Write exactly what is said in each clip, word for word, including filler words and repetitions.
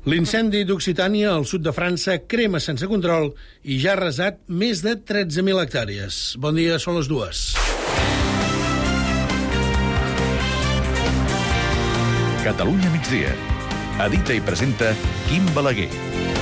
L'incendi d'Occitània, al sud de França, crema sense control i ja ha arrasat més de tretze mil hectàrees. Bon dia, són les dues. Catalunya migdia. Edita i presenta Quim Balaguer.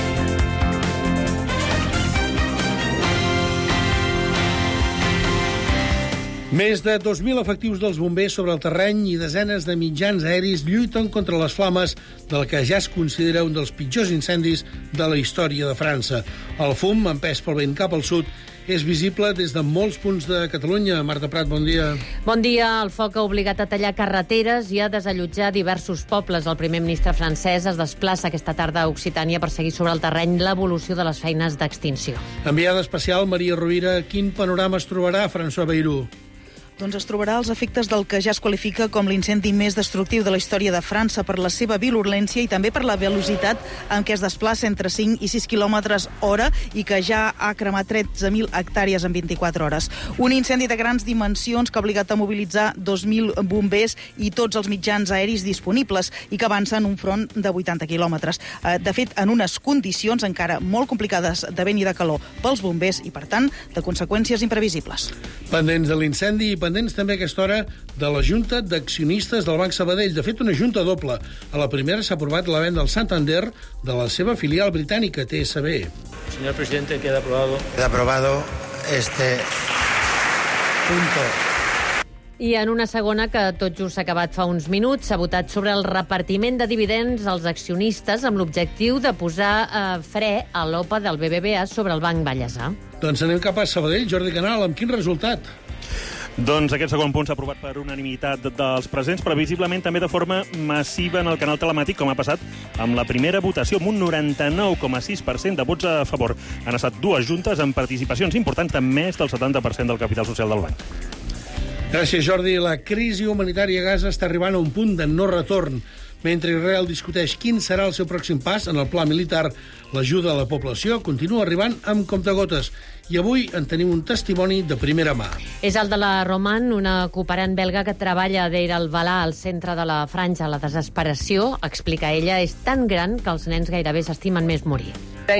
Més de dos mil efectius dels bombers sobre el terreny i desenes de mitjans aeris lluiten contra les flames del que ja es considera un dels pitjors incendis de la història de França. El fum, empès pel vent cap al sud, és visible des de molts punts de Catalunya. Marta Prat, bon dia. Bon dia. El foc ha obligat a tallar carreteres i a desallotjar diversos pobles. El primer ministre francès es desplaça aquesta tarda a Occitània per seguir sobre el terreny l'evolució de les feines d'extinció. Enviada especial, Maria Rovira, quin panorama es trobarà François Bayrou? Doncs es trobarà els efectes del que ja es qualifica com l'incendi més destructiu de la història de França per la seva virulència i també per la velocitat en què es desplaça entre cinc i sis quilòmetres hora i que ja ha cremat tretze mil hectàrees en vint-i-quatre hores. Un incendi de grans dimensions que ha obligat a mobilitzar dos mil bombers i tots els mitjans aeris disponibles i que avança en un front de vuitanta quilòmetres. De fet, en unes condicions encara molt complicades de vent i de calor pels bombers i, per tant, de conseqüències imprevisibles. Pendents de l'incendi i pendents també a aquesta hora de la Junta d'Accionistes del Banc Sabadell. De fet, una junta doble. A la primera s'ha aprovat la venda al Santander de la seva filial britànica, T S B. Señor presidente, queda aprobado. Queda aprobado este punto. I en una segona, que tot just s'ha acabat fa uns minuts, s'ha votat sobre el repartiment de dividends als accionistes amb l'objectiu de posar eh, fre a l'O P A del B B V A sobre el Banc Vallèsà. Doncs anem cap a Sabadell. Jordi Canal, amb quin resultat? Doncs aquest segon punt s'ha aprovat per unanimitat dels presents, previsiblement també de forma massiva en el canal telemàtic, com ha passat amb la primera votació, amb un noranta-nou coma sis per cent de vots a favor. Han estat dues juntes amb participacions importants amb més del setanta per cent del capital social del banc. Gràcies, Jordi. La crisi humanitària a Gaza està arribant a un punt de no retorn. Mentre Israel discuteix quin serà el seu pròxim pas en el pla militar, l'ajuda a la població continua arribant amb comptagotes. I avui en tenim un testimoni de primera mà. És el de la Roman, una cooperant belga que treballa a Deir al-Balà, al centre de la franja. La desesperació, explica ella, és tan gran que els nens gairebé s'estimen més morir.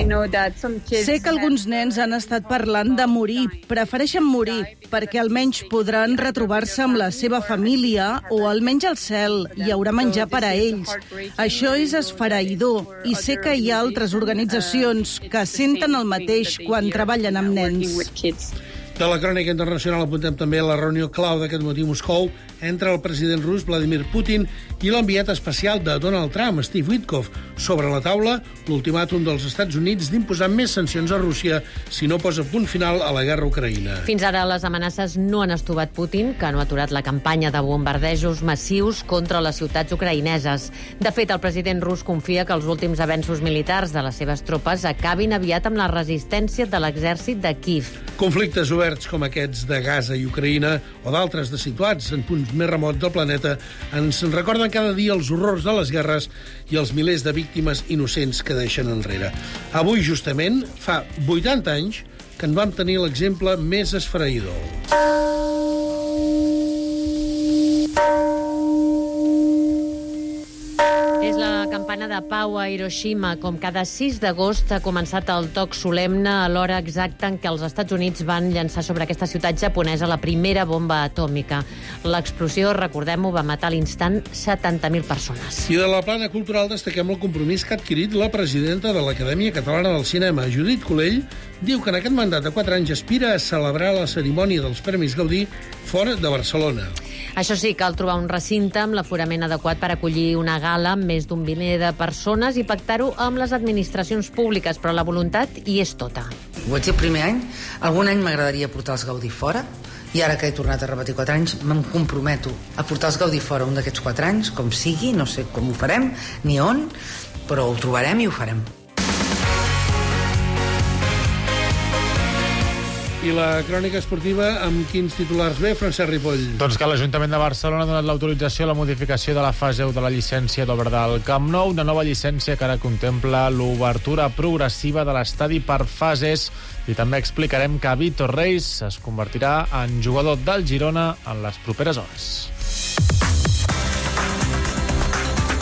Sé que alguns nens han estat parlant de morir, prefereixen morir, perquè almenys podran retrobar-se amb la seva família o almenys al cel, hi haurà menjar per a ells. Això és esfereïdor i sé que hi ha altres organitzacions que senten el mateix quan treballen amb nens. De la crònica internacional apuntem també a la reunió clau d'aquest matí a Moscou entre el president rus Vladimir Putin i l'enviat especial de Donald Trump, Steve Witkoff. Sobre la taula, l'ultimàtum dels Estats Units d'imposar més sancions a Rússia si no posa punt final a la guerra a Ucraïna. Fins ara les amenaces no han estovat Putin, que no ha aturat la campanya de bombardejos massius contra les ciutats ucraïneses. De fet, el president rus confia que els últims avenços militars de les seves tropes acabin aviat amb la resistència de l'exèrcit de Kíev. Conflictes oberts com aquests de Gaza i Ucraïna o d'altres de situats en punts més remots del planeta ens recorden cada dia els horrors de les guerres i els milers de víctimes innocents que deixen enrere. Avui, justament, fa vuitanta anys que en vam tenir l'exemple més esfereïdor. És la campana de pau a Hiroshima. Com cada sis d'agost ha començat el toc solemne a l'hora exacta en què els Estats Units van llançar sobre aquesta ciutat japonesa la primera bomba atòmica. L'explosió, recordem-ho, va matar a l'instant setanta mil persones. I de la plana cultural destaquem el compromís que ha adquirit la presidenta de l'Acadèmia Catalana del Cinema, Judit Colell, diu que en aquest mandat de quatre anys aspira a celebrar la cerimònia dels Premis Gaudí fora de Barcelona. Això sí, cal trobar un recinte amb l'aforament adequat per acollir una gala amb més d'un miler de persones i pactar-ho amb les administracions públiques, però la voluntat hi és tota. Ho vaig dir el primer any. Algun any m'agradaria portar els Gaudí fora i ara que he tornat a repetir quatre anys me'n comprometo a portar els Gaudí fora un d'aquests quatre anys, com sigui, no sé com ho farem ni on, però ho trobarem i ho farem. I la crònica esportiva, amb quins titulars ve, Francesc Ripoll? Doncs que l'Ajuntament de Barcelona ha donat l'autorització a la modificació de la fase u de la llicència d'obra del Camp Nou, una nova llicència que ara contempla l'obertura progressiva de l'estadi per fases. I també explicarem que Víctor Reis es convertirà en jugador del Girona en les properes hores.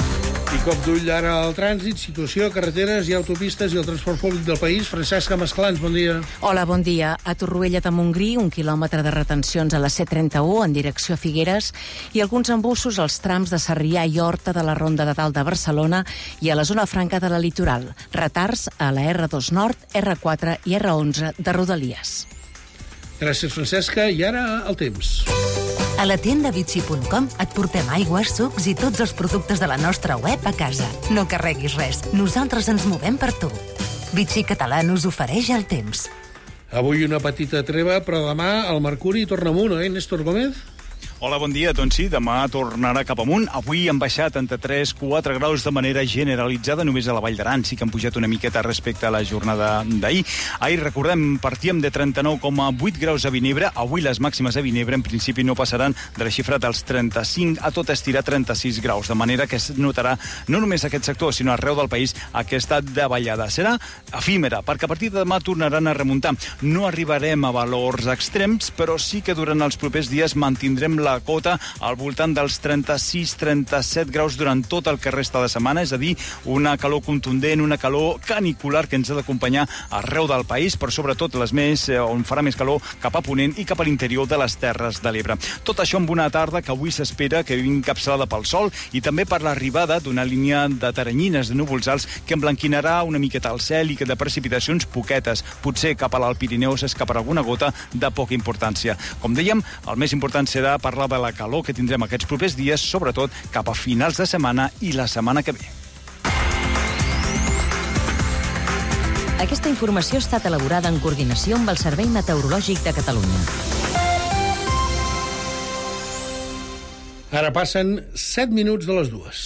I cop d'ull ara al trànsit, situació, carreteres i autopistes i el transport públic del país. Francesca Masclans, bon dia. Hola, bon dia. A Torroella de Montgrí, un quilòmetre de retencions a la C trenta-u en direcció a Figueres i alguns embussos als trams de Sarrià i Horta de la Ronda de Dalt de Barcelona i a la zona franca de la Litoral. Retards a la erre dos Nord, erre quatre i erre onze de Rodalies. Gràcies, Francesca. I ara el temps. A la tienda Vichy punt com et portem aigües, sucs i tots els productes de la nostra web a casa. No carreguis res, nosaltres ens movem per tu. Vichy Català us ofereix el temps. Avui una petita treva, però demà el mercuri torna amunt, eh, Néstor Gómez? Hola, bon dia. Doncs sí, demà tornarà cap amunt. Avui han baixat entre tres a quatre graus de manera generalitzada, només a la Vall d'Aran. Sí que han pujat una miqueta respecte a la jornada d'ahir. Ahir, recordem, partíem de trenta-nou coma vuit graus a Vinebre. Avui les màximes a Vinebre, en principi, no passaran de la xifra dels trenta-cinc a tot estirar trenta-sis graus, de manera que es notarà no només aquest sector, sinó arreu del país aquesta davallada. Serà efímera, perquè a partir de demà tornaran a remuntar. No arribarem a valors extrems, però sí que durant els propers dies mantindrem la la cota al voltant dels trenta-sis a trenta-set graus durant tot el que resta de setmana, és a dir, una calor contundent, una calor canicular que ens ha d'acompanyar arreu del país, però sobretot les més, on farà més calor cap a Ponent i cap a l'interior de les Terres de l'Ebre. Tot això amb una tarda que avui s'espera que vingui encapçalada pel sol i també per l'arribada d'una línia de taranyines de núvols alts que emblanquinarà una miqueta el cel i que de precipitacions poquetes. Potser cap a l'Alt Pirineu s'escaparà alguna gota de poca importància. Com dèiem, el més important serà parlar de la calor que tindrem aquests propers dies, sobretot cap a finals de setmana i la setmana que ve. Aquesta informació ha estat elaborada en coordinació amb el Servei Meteorològic de Catalunya. Ara passen set minuts de les dues.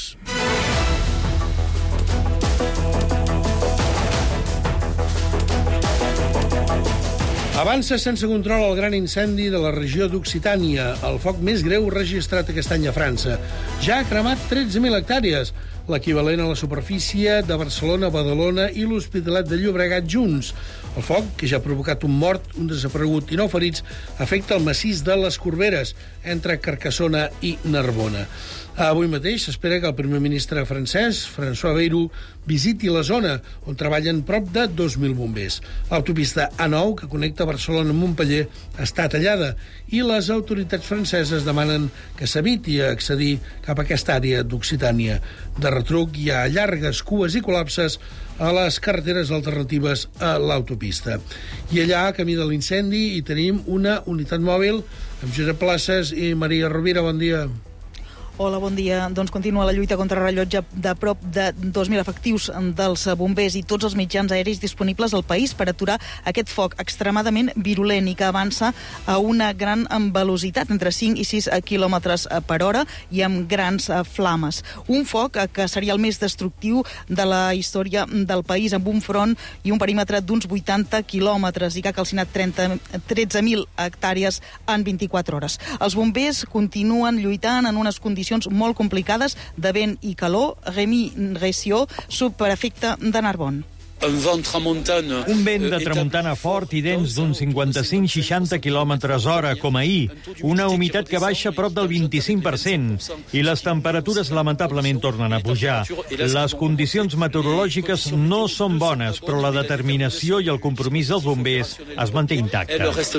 Avança sense control el gran incendi de la regió d'Occitània, el foc més greu registrat aquest any a França. Ja ha cremat tretze mil hectàrees, l'equivalent a la superfície de Barcelona, Badalona i l'Hospitalet de Llobregat junts. El foc, que ja ha provocat un mort, un desaparegut i nou ferits, afecta el massís de les Corberes, entre Carcassona i Narbona. Avui mateix s'espera que el primer ministre francès, François Bayrou, visiti la zona, on treballen prop de dos mil bombers. L'autopista A nou, que connecta Barcelona amb Montpeller, està tallada i les autoritats franceses demanen que s'eviti accedir cap a aquesta àrea d'Occitània. De retruc, hi ha llargues cues i col·lapses a les carreteres alternatives a l'autopista. I allà, a camí de l'incendi, hi tenim una unitat mòbil amb Josep Places i Maria Rovira. Bon dia. Hola, bon dia. Doncs continua la lluita contra rellotge de prop de dos mil efectius dels bombers i tots els mitjans aeris disponibles al país per aturar aquest foc extremadament virulent i que avança a una gran velocitat, entre cinc i sis quilòmetres per hora i amb grans flames. Un foc que seria el més destructiu de la història del país, amb un front i un perímetre d'uns vuitanta quilòmetres i que ha calcinat tretze mil hectàrees en vint-i-quatre hores. Els bombers continuen lluitant en unes condicions molt complicades de vent i calor. Rémi Ressió, subprefecte de Narbonne. Un vent de tramuntana fort i dens d'uns cinquanta-cinc a seixanta quilòmetres hora, com ahir. Una humitat que baixa prop del vint-i-cinc per cent. I les temperatures lamentablement tornen a pujar. Les condicions meteorològiques no són bones, però la determinació i el compromís dels bombers es manté intacte.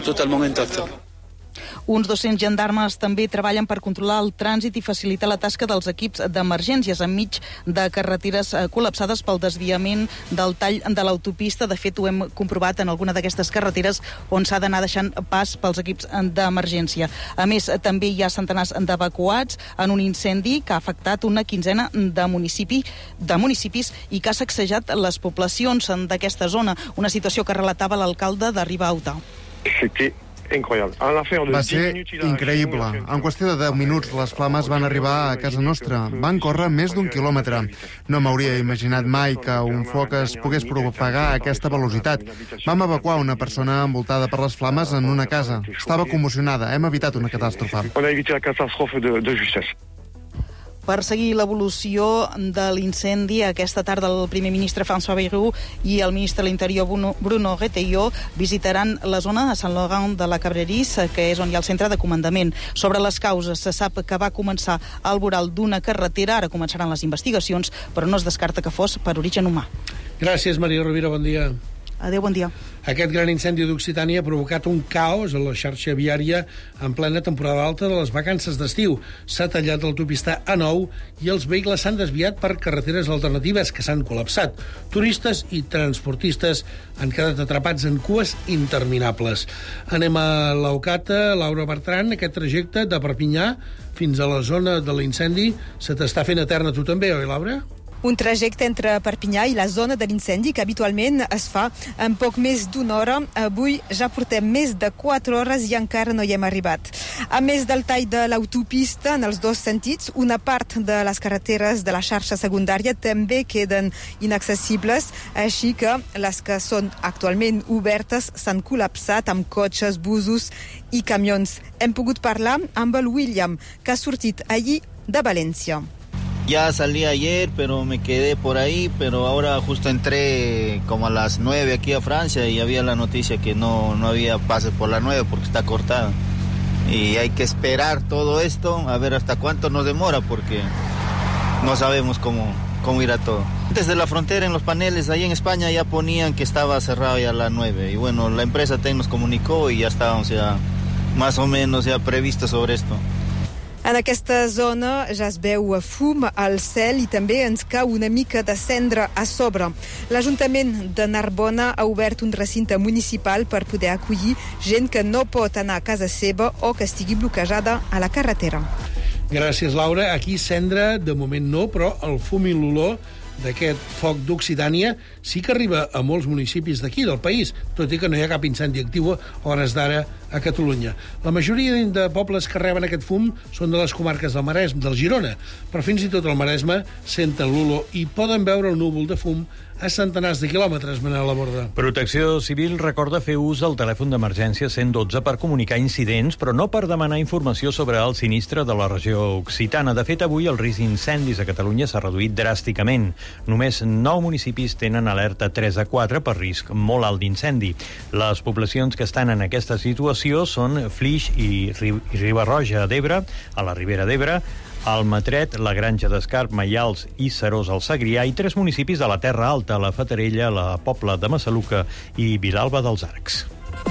Uns dos-cents gendarmes també treballen per controlar el trànsit i facilitar la tasca dels equips d'emergències enmig de carreteres col·lapsades pel desviament del tall de l'autopista. De fet, ho hem comprovat en alguna d'aquestes carreteres on s'ha d'anar deixant pas pels equips d'emergència. A més, també hi ha centenars d'evacuats en un incendi que ha afectat una quinzena de, municipi, de municipis i que ha sacsejat les poblacions d'aquesta zona, una situació que relatava l'alcalde de Ribauta. Va ser increïble. En qüestió de deu minuts, les flames van arribar a casa nostra. Van córrer més d'un quilòmetre. No m'hauria imaginat mai que un foc es pogués propagar a aquesta velocitat. Vam evacuar una persona envoltada per les flames en una casa. Estava commocionada. Hem evitat una catàstrofe. Per seguir l'evolució de l'incendi, aquesta tarda el primer ministre François Bayrou i el ministre de l'Interior Bruno, Bruno Retailleau visitaran la zona de Sant-Laurent de la Cabrerís, que és on hi ha el centre de comandament. Sobre les causes, se sap que va començar al voral d'una carretera, ara començaran les investigacions, però no es descarta que fos per origen humà. Gràcies, Maria Rovira, bon dia. Adéu, bon dia. Aquest gran incendi d'Occitània ha provocat un caos a la xarxa viària en plena temporada alta de les vacances d'estiu. S'ha tallat l'autopista A nou i els vehicles s'han desviat per carreteres alternatives que s'han col·lapsat. Turistes i transportistes han quedat atrapats en cues interminables. Anem a l'Aucata. Laura Bertran, aquest trajecte de Perpinyà fins a la zona de l'incendi se t'està fent etern a tu també, oi, Laura? Un trajecte entre Perpinyà i la zona de l'incendi que habitualment es fa en poc més d'una hora. Avui ja portem més de quatre hores i encara no hi hem arribat. A més del tall de l'autopista en els dos sentits, una part de les carreteres de la xarxa secundària també queden inaccessibles, així que les que són actualment obertes s'han col·lapsat amb cotxes, busos i camions. Hem pogut parlar amb el William, que ha sortit ahir de València. Ya salí ayer, pero me quedé por ahí, pero ahora justo entré como a las nueve aquí a Francia y había la noticia que no, no había pase por la nueve porque está cortada. Y hay que esperar todo esto, a ver hasta cuánto nos demora, porque no sabemos cómo, cómo irá todo. Desde la frontera, en los paneles, ahí en España ya ponían que estaba cerrado ya a las nueve. Y bueno, la empresa T E N nos comunicó y ya estábamos ya más o menos ya previstos sobre esto. En aquesta zona ja es veu fum al cel i també ens cau una mica de cendra a sobre. L'Ajuntament de Narbona ha obert un recinte municipal per poder acollir gent que no pot anar a casa seva o que estigui bloquejada a la carretera. Gràcies, Laura. Aquí cendra, de moment no, però el fum i l'olor d'aquest foc d'Occitània sí que arriba a molts municipis d'aquí, del país, tot i que no hi ha cap incendi actiu a hores d'ara a Catalunya. La majoria de pobles que reben aquest fum són de les comarques del Maresme, del Girona, però fins i tot al Maresme senten l'olor i poden veure el núvol de fum a centenars de quilòmetres, Manel Laborda. Protecció Civil recorda fer ús del telèfon d'emergència cent dotze per comunicar incidents, però no per demanar informació sobre el sinistre de la regió occitana. De fet, avui el risc d'incendis a Catalunya s'ha reduït dràsticament. Només nou municipis tenen alerta tres a quatre per risc molt alt d'incendi. Les poblacions que estan en aquesta situació són Flix i Riba-roja d'Ebre, a la Ribera d'Ebre, Almatret, la Granja d'Escarp, Maials i Serós al Segrià, i tres municipis de la Terra Alta, la Fatarella, la Pobla de Massaluca i Vilalba dels Arcs.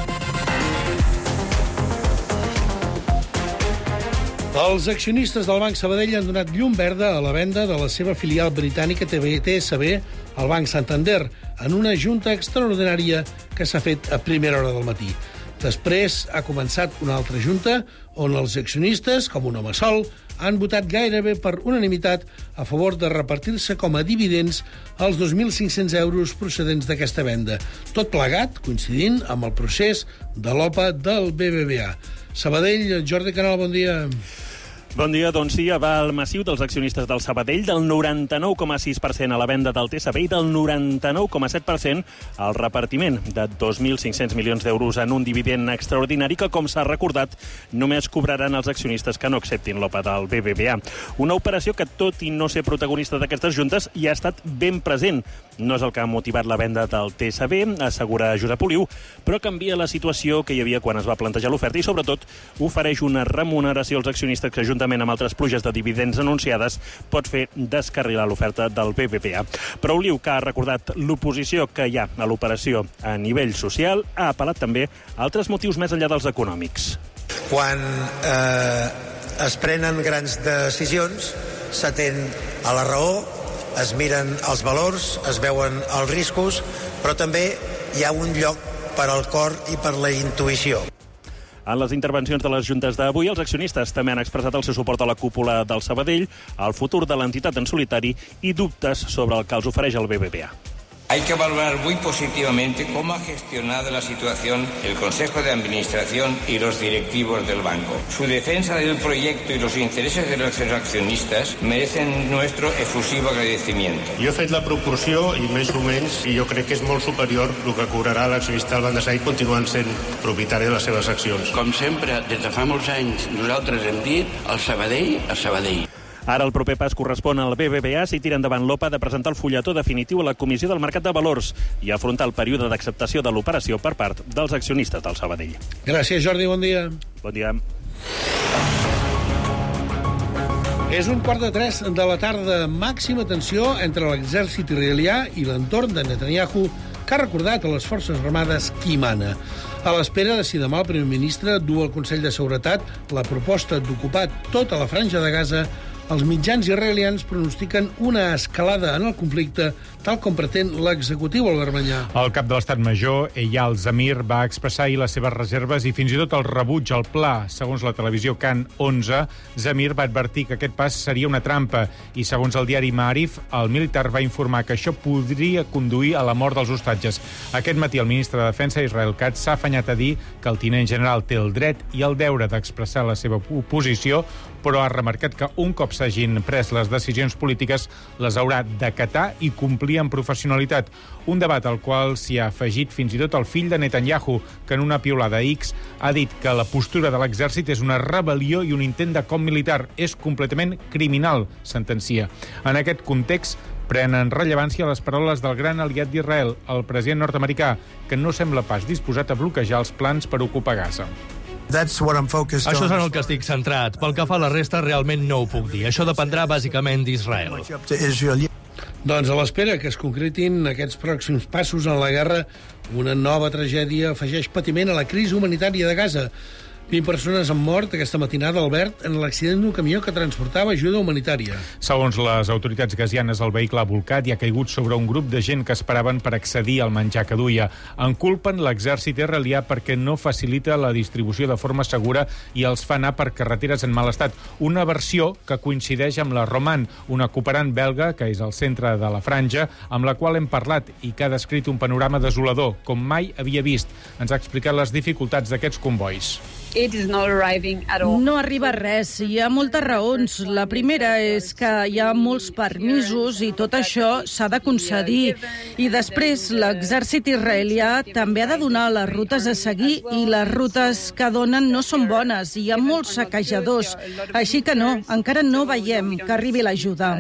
Els accionistes del Banc Sabadell han donat llum verda a la venda de la seva filial britànica T S B al Banc Santander en una junta extraordinària que s'ha fet a primera hora del matí. Després ha començat una altra junta on els accionistes, com un home sol, han votat gairebé per unanimitat a favor de repartir-se com a dividends els dos mil cinc-cents euros procedents d'aquesta venda. Tot plegat coincidint amb el procés de l'O P A del B B V A. Sabadell, Jordi Canal, bon dia. Bon dia, doncs sí, aval massiu dels accionistes del Sabadell, del noranta-nou coma sis per cent a la venda del T S B i del noranta-nou coma set per cent al repartiment de dos mil cinc-cents milions d'euros en un dividend extraordinari que, com s'ha recordat, només cobraran els accionistes que no acceptin l'O P A del B B V A. Una operació que, tot i no ser protagonista d'aquestes juntes, hi ha estat ben present. No és el que ha motivat la venda del T S B, assegura Josep Oliu, però canvia la situació que hi havia quan es va plantejar l'oferta i, sobretot, ofereix una remuneració als accionistes que, juntament amb altres pluges de dividends anunciades, pot fer descarrilar l'oferta del B B V A. Però Oliu, que ha recordat l'oposició que hi ha a l'operació a nivell social, ha apel·lat també a altres motius més enllà dels econòmics. Quan eh, es prenen grans decisions, s'atén a la raó, es miren els valors, es veuen els riscos, però també hi ha un lloc per al cor i per la intuïció. En les intervencions de les juntes d'avui, els accionistes també han expressat el seu suport a la cúpula del Sabadell, al futur de l'entitat en solitari i dubtes sobre el que els ofereix el B B V A. Hay que valorar muy positivamente cómo ha gestionado la situación el Consejo de Administración y los directivos del banco. Su defensa del proyecto y los intereses de los accionistas merecen nuestro efusivo agradecimiento. Jo he fet la proporció i més o menys, i jo crec que és molt superior el que cobrarà l'accionista del Banc de Sabadell continuant sent propietari de les seves accions. Com sempre, des de fa molts anys, nosaltres hem dit el Sabadell, el Sabadell. Ara el proper pas correspon al B B V A si tira endavant l'O P A de presentar el fulletó definitiu a la Comissió del Mercat de Valors i afrontar el període d'acceptació de l'operació per part dels accionistes del Sabadell. Gràcies, Jordi, bon dia. Bon dia. És un quart de tres de la tarda. Màxima tensió entre l'exèrcit israelià i l'entorn de Netanyahu, que ha recordat a les forces armades qui mana. A l'espera de si demà el primer ministre du al Consell de Seguretat la proposta d'ocupar tota la franja de Gaza, els mitjans israelians pronostiquen una escalada en el conflicte, tal com pretén l'executiu Albert Manyà. El cap de l'Estat Major, Eyal Zamir, va expressar ahir les seves reserves i fins i tot el rebuig al pla. Segons la televisió Can onze, Zamir va advertir que aquest pas seria una trampa i, segons el diari Ma'arif, el militar va informar que això podria conduir a la mort dels hostatges. Aquest matí el ministre de Defensa, Israel Katz, s'ha afanyat a dir que el tinent general té el dret i el deure d'expressar la seva oposició, però ha remarcat que un cop s'hagin pres les decisions polítiques les haurà d'acatar i complir amb professionalitat. Un debat al qual s'hi ha afegit fins i tot el fill de Netanyahu, que en una piulada a X ha dit que la postura de l'exèrcit és una rebel·lió i un intent de cop militar. És completament criminal, sentencia. En aquest context, prenen rellevància les paraules del gran aliat d'Israel, el president nord-americà, que no sembla pas disposat a bloquejar els plans per ocupar Gaza. Això és en el que estic centrat. Pel que fa a la resta, realment no ho puc dir. Això dependrà bàsicament d'Israel. Doncs a l'espera que es concretin aquests pròxims passos en la guerra, una nova tragèdia afegeix patiment a la crisi humanitària de Gaza. vint persones han mort aquesta matinada, Albert, en l'accident d'un camió que transportava ajuda humanitària. Segons les autoritats gazianes, el vehicle ha volcat i ha caigut sobre un grup de gent que esperaven per accedir al menjar que duia. En culpen l'exèrcit israelià perquè no facilita la distribució de forma segura i els fa anar per carreteres en mal estat. Una versió que coincideix amb la Roman, una cooperant belga, que és al centre de la franja, amb la qual hem parlat i que ha descrit un panorama desolador, com mai havia vist. Ens ha explicat les dificultats d'aquests convois. No arriba res. Hi ha moltes raons. La primera és que hi ha molts permisos i tot això s'ha de concedir. I després l'exèrcit israelià també ha de donar les rutes a seguir i les rutes que donen no són bones. Hi ha molts saquejadors. Així que no, encara no veiem que arribi l'ajuda.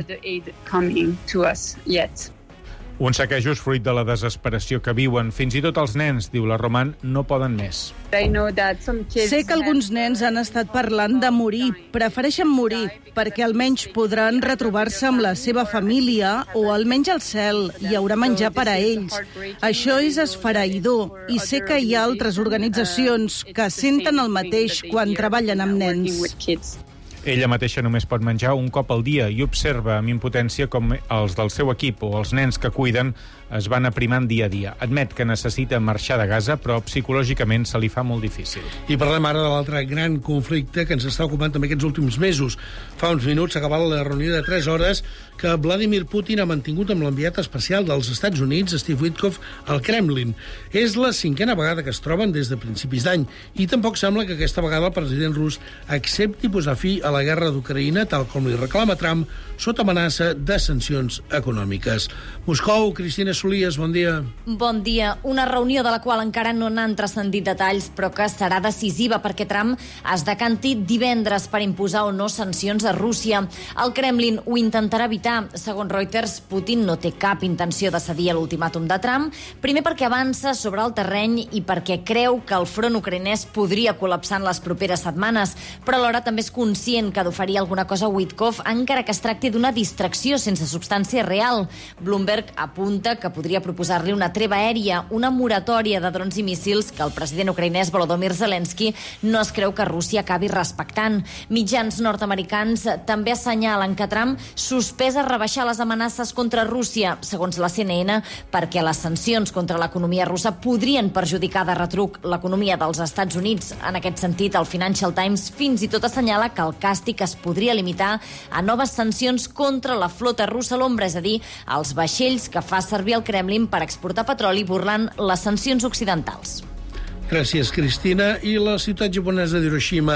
Uns saquejos fruit de la desesperació que viuen. Fins i tot els nens, diu la Roman, no poden més. Sé que alguns nens han estat parlant de morir. Prefereixen morir perquè almenys podran retrobar-se amb la seva família o almenys al cel. Hi haurà menjar per a ells. Això és esfereïdor i sé que hi ha altres organitzacions que senten el mateix quan treballen amb nens. Ella mateixa només pot menjar un cop al dia i observa amb impotència com els del seu equip o els nens que cuiden es van aprimant dia a dia. Admet que necessita marxar de Gaza, però psicològicament se li fa molt difícil. I parlem ara de l'altre gran conflicte que ens està ocupant també aquests últims mesos. Fa uns minuts s'ha acabat la reunió de tres hores que Vladimir Putin ha mantingut amb l'enviat especial dels Estats Units, Steve Witkoff, al Kremlin. És la cinquena vegada que es troben des de principis d'any i tampoc sembla que aquesta vegada el president rus accepti posar fi a la guerra d'Ucraïna, tal com li reclama Trump, sota amenaça de sancions econòmiques. Moscou, Cristina Solies, bon dia. Bon dia. Una reunió de la qual encara no n'han transcendit detalls, però que serà decisiva perquè Trump es decanti divendres per imposar o no sancions a Rússia. El Kremlin ho intentarà evitar. Segons Reuters, Putin no té cap intenció de cedir a l'ultimàtum de Trump, primer perquè avança sobre el terreny i perquè creu que el front ucraïnès podria col·lapsar en les properes setmanes, però alhora també és conscient que d'oferir alguna cosa a Witkoff, encara que es tracti d'una distracció sense substància real. Bloomberg apunta que podria proposar-li una treva aèria, una moratòria de drons i míssils que el president ucraïnès Volodymyr Zelensky no es creu que Rússia acabi respectant. Mitjans nord-americans també assenyalen que Trump sospesa rebaixar les amenaces contra Rússia, segons la C N N, perquè les sancions contra l'economia russa podrien perjudicar de retruc l'economia dels Estats Units. En aquest sentit, el Financial Times fins i tot assenyala que el càstig es podria limitar a noves sancions contra la flota russa a l'ombra, és a dir, els vaixells que fa servir el Kremlin per exportar petroli burlant les sancions occidentals. Gràcies, Cristina. I la ciutat japonesa d'Hiroshima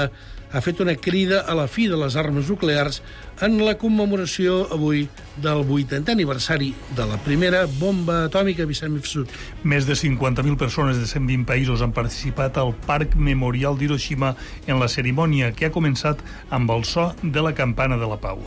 ha fet una crida a la fi de les armes nuclears en la commemoració avui del vuitantè aniversari de la primera bomba atòmica. Vicent Mifsud. Més de cinquanta mil persones de cent vint països han participat al Parc Memorial d'Hiroshima en la cerimònia que ha començat amb el so de la campana de la pau.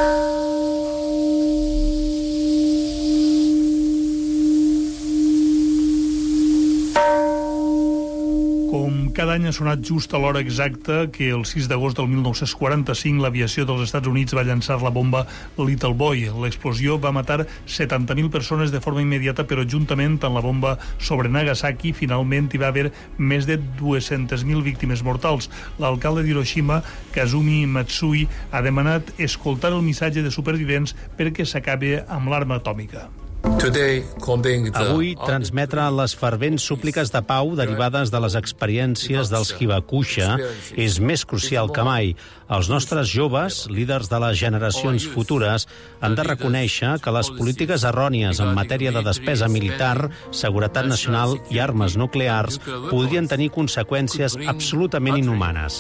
Com cada any ha sonat just a l'hora exacta que el sis d'agost del mil nou-cents quaranta-cinc l'aviació dels Estats Units va llançar la bomba Little Boy. L'explosió va matar setanta mil persones de forma immediata, però juntament amb la bomba sobre Nagasaki finalment hi va haver més de dues-centes mil víctimes mortals. L'alcalde d'Hiroshima, Kazumi Matsui, ha demanat escoltar el missatge de supervivents perquè s'acabi amb l'arma atòmica. Avui, transmetre les fervents súpliques de pau derivades de les experiències dels Hibakusha és més crucial que mai. Els nostres joves, líders de les generacions futures, han de reconèixer que les polítiques errònies en matèria de despesa militar, seguretat nacional i armes nuclears podrien tenir conseqüències absolutament inhumanes.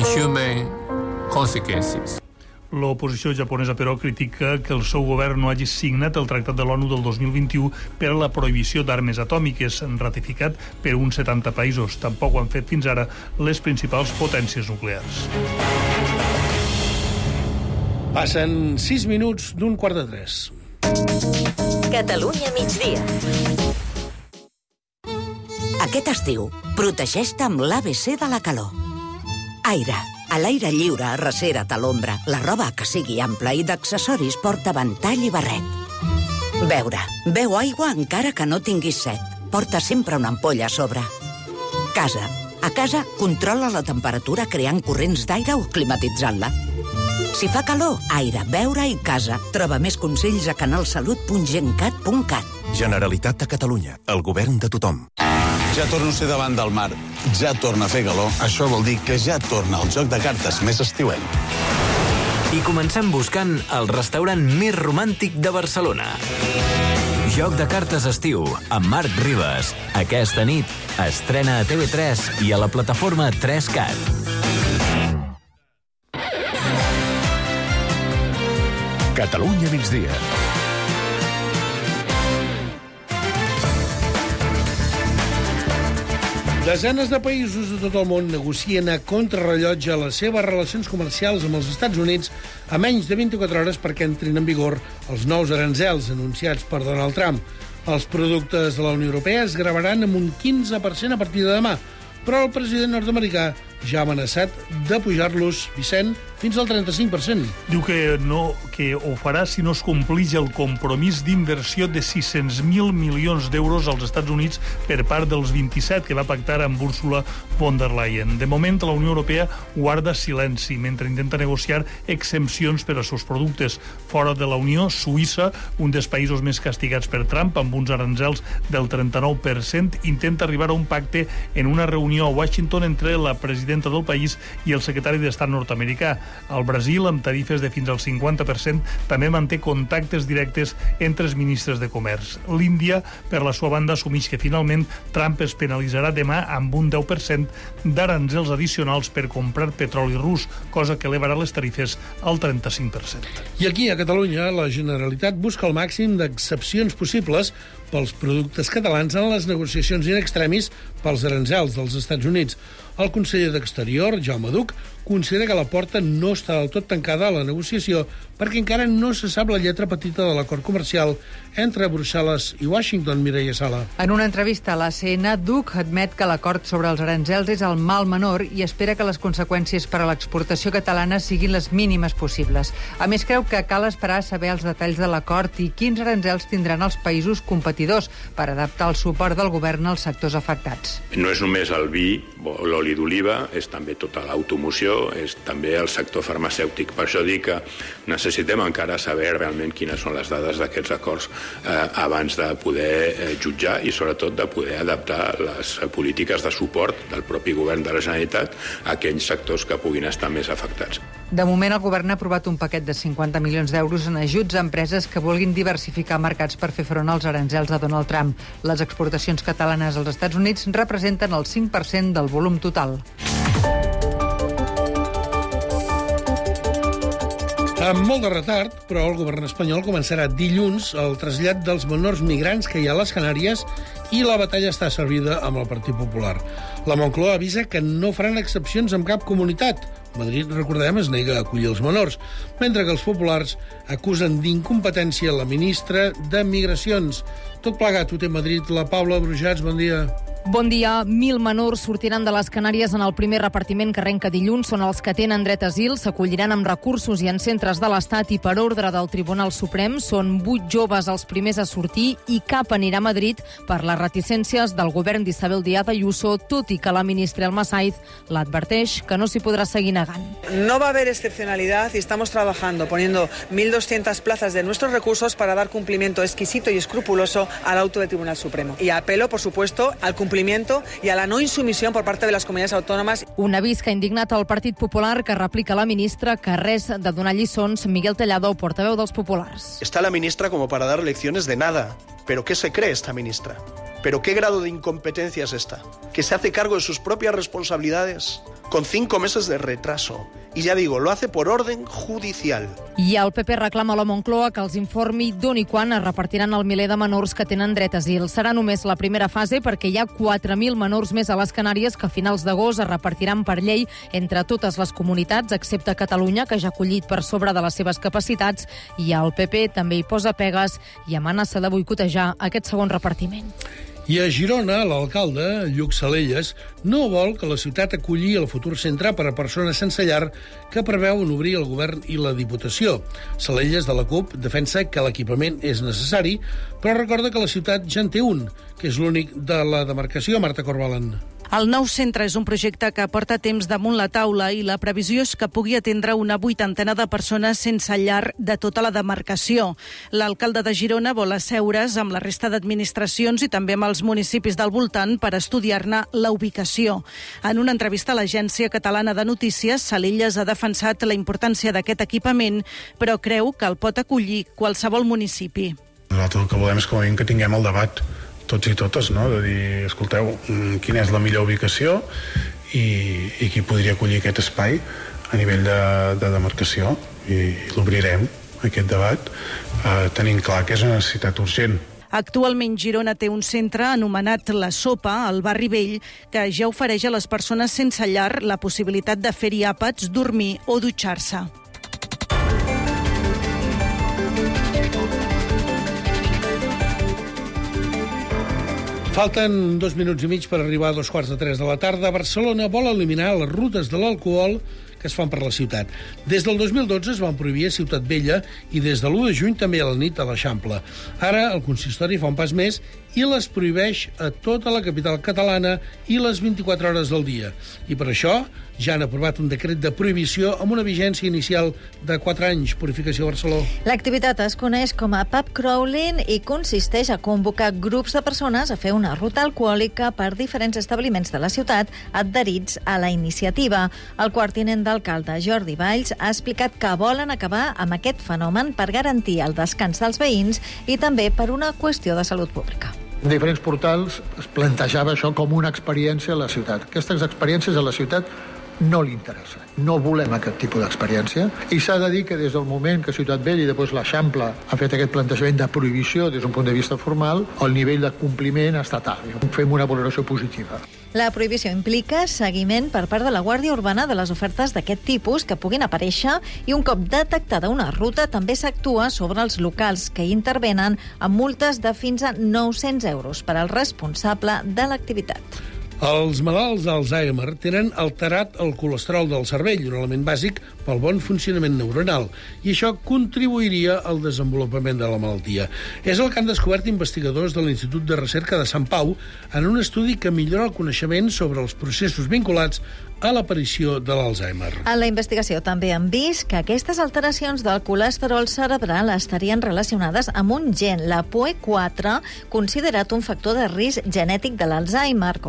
L'oposició japonesa, però, critica que el seu govern no hagi signat el Tractat de l'ONU del dos mil vint-i-u per a la prohibició d'armes atòmiques, ratificat per uns setanta països. Tampoc ho han fet fins ara les principals potències nuclears. Passen sis minuts d'un quart de tres. Catalunya migdia. Aquest estiu, protegeix-te amb l'A B C de la calor. Aire. A l'aire lliure, arrecera't a l'ombra. La roba que sigui ampla i d'accessoris porta ventall i barret. Beure. Beu aigua encara que no tinguis set. Porta sempre una ampolla a sobre. Casa. A casa, controla la temperatura creant corrents d'aire o climatitzant-la. Si fa calor, aire, beure i casa. Troba més consells a canalsalut punt gencat punt cat. Generalitat de Catalunya. El govern de tothom. Ja torno a ser davant del mar. Ja torna a fer calor. Això vol dir que ja torna el joc de cartes més estiuenc. I comencem buscant el restaurant més romàntic de Barcelona. Joc de cartes estiu, amb Marc Ribas. Aquesta nit estrena a T V tres i a la plataforma tres cat. Catalunya migdia. Desenes de països de tot el món negocien a contrarrellotge les seves relacions comercials amb els Estats Units a menys de vint-i-quatre hores perquè entrin en vigor els nous aranzels anunciats per Donald Trump. Els productes de la Unió Europea es gravaran amb un quinze per cent a partir de demà, però el president nord-americà ja ha amenaçat de pujar-los, Vicent, fins al trenta-cinc per cent. Diu que no, que ho farà si no es complix el compromís d'inversió de sis-cents mil milions d'euros als Estats Units per part dels vint-i-set que va pactar amb Ursula von der Leyen. De moment, la Unió Europea guarda silenci mentre intenta negociar exempcions per als seus productes. Fora de la Unió, Suïssa, un dels països més castigats per Trump, amb uns aranzels del trenta-nou per cent, intenta arribar a un pacte en una reunió a Washington entre la presidenta del país i el secretari d'Estat nord-americà. El Brasil, amb tarifes de fins al cinquanta per cent, també manté contactes directes entre els ministres de comerç. L'Índia, per la seva banda, assumeix que finalment Trump es penalitzarà demà amb un deu per cent d'aranzels addicionals per comprar petroli rus, cosa que elevarà les tarifes al trenta-cinc per cent. I aquí, a Catalunya, la Generalitat busca el màxim d'excepcions possibles pels productes catalans en les negociacions in extremis pels aranzels dels Estats Units. El conseller d'Exterior, Jaume Duch, considera que la porta no està del tot tancada a la negociació perquè encara no se sap la lletra petita de l'acord comercial entre Brussel·les i Washington. Mireia Sala. En una entrevista a l'A C N, Duch admet que l'acord sobre els aranzels és el mal menor i espera que les conseqüències per a l'exportació catalana siguin les mínimes possibles. A més, creu que cal esperar a saber els detalls de l'acord i quins aranzels tindran els països competidors per adaptar el suport del govern als sectors afectats. No és només el vi o l'oli d'oliva, és també tota l'automoció, és també el sector farmacèutic. Per això dic que necessitem encara saber realment quines són les dades d'aquests acords eh, abans de poder eh, jutjar i sobretot de poder adaptar les polítiques de suport del propi govern de la Generalitat a aquells sectors que puguin estar més afectats. De moment, el govern ha aprovat un paquet de cinquanta milions d'euros en ajuts a empreses que vulguin diversificar mercats per fer front als aranzels de Donald Trump. Les exportacions catalanes als Estats Units representen el cinc per cent del volum total. Amb molt de retard, però el govern espanyol començarà dilluns el trasllat dels menors migrants que hi ha a les Canàries i la batalla està servida amb el Partit Popular. La Moncloa avisa que no faran excepcions amb cap comunitat. Madrid, recordem, es nega a acollir els menors, mentre que els populars acusen d'incompetència la ministra de Migracions. Tot plegat ho té Madrid. La Paula Brujats, bon dia. Bon dia. Mil menors sortiran de les Canàries en el primer repartiment que arrenca dilluns. Són els que tenen dret a asil, s'acolliran amb recursos i en centres de l'Estat i per ordre del Tribunal Suprem. Són vuit joves els primers a sortir i cap anirà a Madrid per les reticències del govern d'Isabel Díaz Ayuso, tot i que la ministra Elma Saiz l'adverteix que no s'hi podrà seguir negant. No va a haber excepcionalidad y estamos trabajando poniendo mil doscientas plazas de nuestros recursos para dar cumplimiento exquisito y escrupuloso al auto del Tribunal Supremo. Y apelo, por supuesto, al cumplimiento y a la no insumisión por parte de las comunidades autónomas. Un avís que ha indignat el Partit Popular, que replica la ministra que res de donar lliçons. Miguel Tellado, portaveu dels populars. Está la ministra como para dar lecciones de nada. ¿Pero qué se cree esta ministra? ¿Pero qué grado de incompetencia es esta? ¿Que se hace cargo de sus propias responsabilidades con cinco meses de retraso? Y ya digo, lo hace por orden judicial. I el P P reclama a la Moncloa que els informi d'on i quan es repartiran el miler de menors que tenen dret a asil. Serà només la primera fase perquè hi ha quatre mil menors més a les Canàries que a finals d'agost es repartiran per llei entre totes les comunitats, excepte Catalunya, que ja ha acollit per sobre de les seves capacitats, i el P P també hi posa pegues i amenaça de boicotejar aquest segon repartiment. I a Girona, l'alcalde, Lluc Salelles, no vol que la ciutat acolli el futur centre per a persones sense llar que preveuen obrir el govern i la Diputació. Salelles, de la CUP, defensa que l'equipament és necessari, però recorda que la ciutat ja en té un, que és l'únic de la demarcació. Marta Corbalan. El nou centre és un projecte que porta temps damunt la taula i la previsió és que pugui atendre una vuitantena de persones sense llar de tota la demarcació. L'alcalde de Girona vol asseure's amb la resta d'administracions i també amb els municipis del voltant per estudiar-ne la ubicació. En una entrevista a l'Agència Catalana de Notícies, Salelles ha defensat la importància d'aquest equipament, però creu que el pot acollir qualsevol municipi. Nosaltres el que volem és com a mínim que tinguem el debat tots i totes, no? De dir, escolteu, quina és la millor ubicació i, i qui podria acollir aquest espai a nivell de, de demarcació, i, i l'obrirem, aquest debat, eh, tenint clar que és una necessitat urgent. Actualment Girona té un centre anomenat La Sopa, al barri Vell, que ja ofereix a les persones sense llar la possibilitat de fer-hi àpats, dormir o dutxar-se. Falten dos minuts i mig per arribar a dos quarts de tres de la tarda. Barcelona vol eliminar les rutes de l'alcohol que es fan per la ciutat. Des del dos mil dotze es van prohibir a Ciutat Vella i des de l'u de juny també a la nit a l'Eixample. Ara el consistori fa un pas més i les prohibeix a tota la capital catalana i les vint-i-quatre hores del dia. I per això ja han aprovat un decret de prohibició amb una vigència inicial de quatre anys. Purificació Barceló. L'activitat es coneix com a pub crawling i consisteix a convocar grups de persones a fer una ruta alcohòlica per diferents establiments de la ciutat adherits a la iniciativa. El quart tinent d'alcalde, Jordi Valls, ha explicat que volen acabar amb aquest fenomen per garantir el descans dels veïns i també per una qüestió de salut pública. En diferents portals es plantejava això com una experiència a la ciutat. Aquestes experiències a la ciutat no li interessa. No volem aquest tipus d'experiència. I s'ha de dir que des del moment que Ciutat Vella i després l'Eixample ha fet aquest plantejament de prohibició des d'un punt de vista formal, el nivell de compliment ha estat alt. Fem una valoració positiva. La prohibició implica seguiment per part de la Guàrdia Urbana de les ofertes d'aquest tipus que puguin aparèixer i un cop detectada una ruta també s'actua sobre els locals que hi intervenen amb multes de fins a nou-cents euros per al responsable de l'activitat. Els malalts d'Alzheimer tenen alterat el colesterol del cervell, un element bàsic pel bon funcionament neuronal, i això contribuiria al desenvolupament de la malaltia. És el que han descobert investigadors de l'Institut de Recerca de Sant Pau en un estudi que millora el coneixement sobre els processos vinculats a l'aparició de l'Alzheimer. En la investigació també han vist que aquestes alteracions del colesterol cerebral estarien relacionades amb un gen, la P O E quatre, considerat un factor de risc genètic de l'Alzheimer, com ha explicat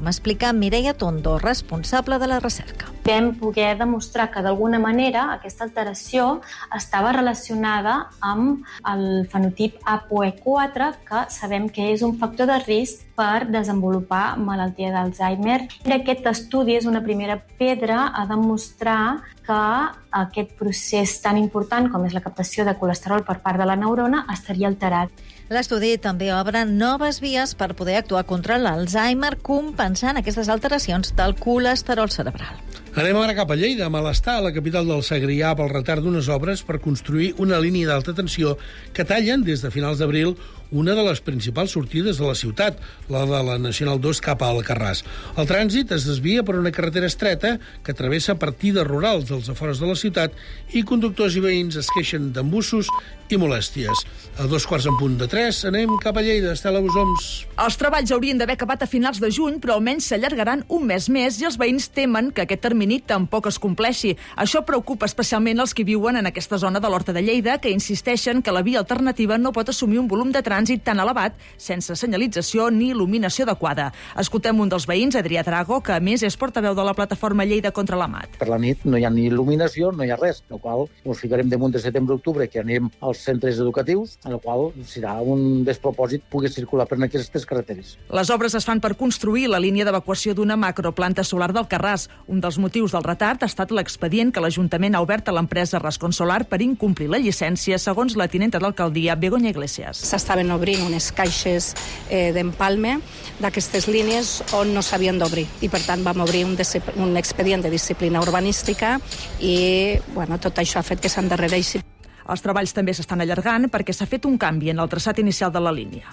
explica Mireia Tondo, responsable de la recerca. Vam poder demostrar que d'alguna manera aquesta alteració estava relacionada amb el fenotip A P O E quatre, que sabem que és un factor de risc per desenvolupar malaltia d'Alzheimer. Aquest estudi és una primera pedra a demostrar que aquest procés tan important com és la captació de colesterol per part de la neurona estaria alterat. L'estudi també obre noves vies per poder actuar contra l'Alzheimer, compensant aquestes alteracions del colesterol cerebral. Anem ara cap a Lleida, a Malestar, a la capital del Segrià, pel retard d'unes obres per construir una línia d'alta tensió que tallen des de finals d'abril una de les principals sortides de la ciutat, la de la Nacional dos cap a Alcarràs. El trànsit es desvia per una carretera estreta que travessa partides rurals dels afores de la ciutat i conductors i veïns es queixen d'embussos i molèsties. A dos quarts en punt de tres anem cap a Lleida. Estela Bosoms. Els treballs haurien d'haver acabat a finals de juny, però almenys s'allargaran un mes més i els veïns temen que aquest termini tampoc es compleixi. Això preocupa especialment els que viuen en aquesta zona de l'Horta de Lleida, que insisteixen que la via alternativa no pot assumir un volum de trànsit tan elevat sense senyalització ni il·luminació adequada. Escoltem un dels veïns, Adrià Drago, que a més és portaveu de la plataforma Lleida contra la Mat. Per la nit no hi ha ni il·luminació, no hi ha res, el qual ens ficarem damunt de setembre-octubre, que anem als centres educatius, en el qual serà un despropòsit poder circular per aquestes carreteres. Les obres es fan per construir la línia d'evacuació d'una macroplanta solar d'Alcarràs. Un dels motius del retard ha estat l'expedient que l'Ajuntament ha obert a l'empresa Rascon Solar per incomplir la llicència, segons la tinenta d'alcaldia, Begoña Iglesias. S'estaven obrint unes caixes eh, d'empalme d'aquestes línies on no s'havien d'obrir i per tant vam obrir un, un expedient de disciplina urbanística i bueno, tot això ha fet que s'endarrereixi. Els treballs també s'estan allargant perquè s'ha fet un canvi en el traçat inicial de la línia.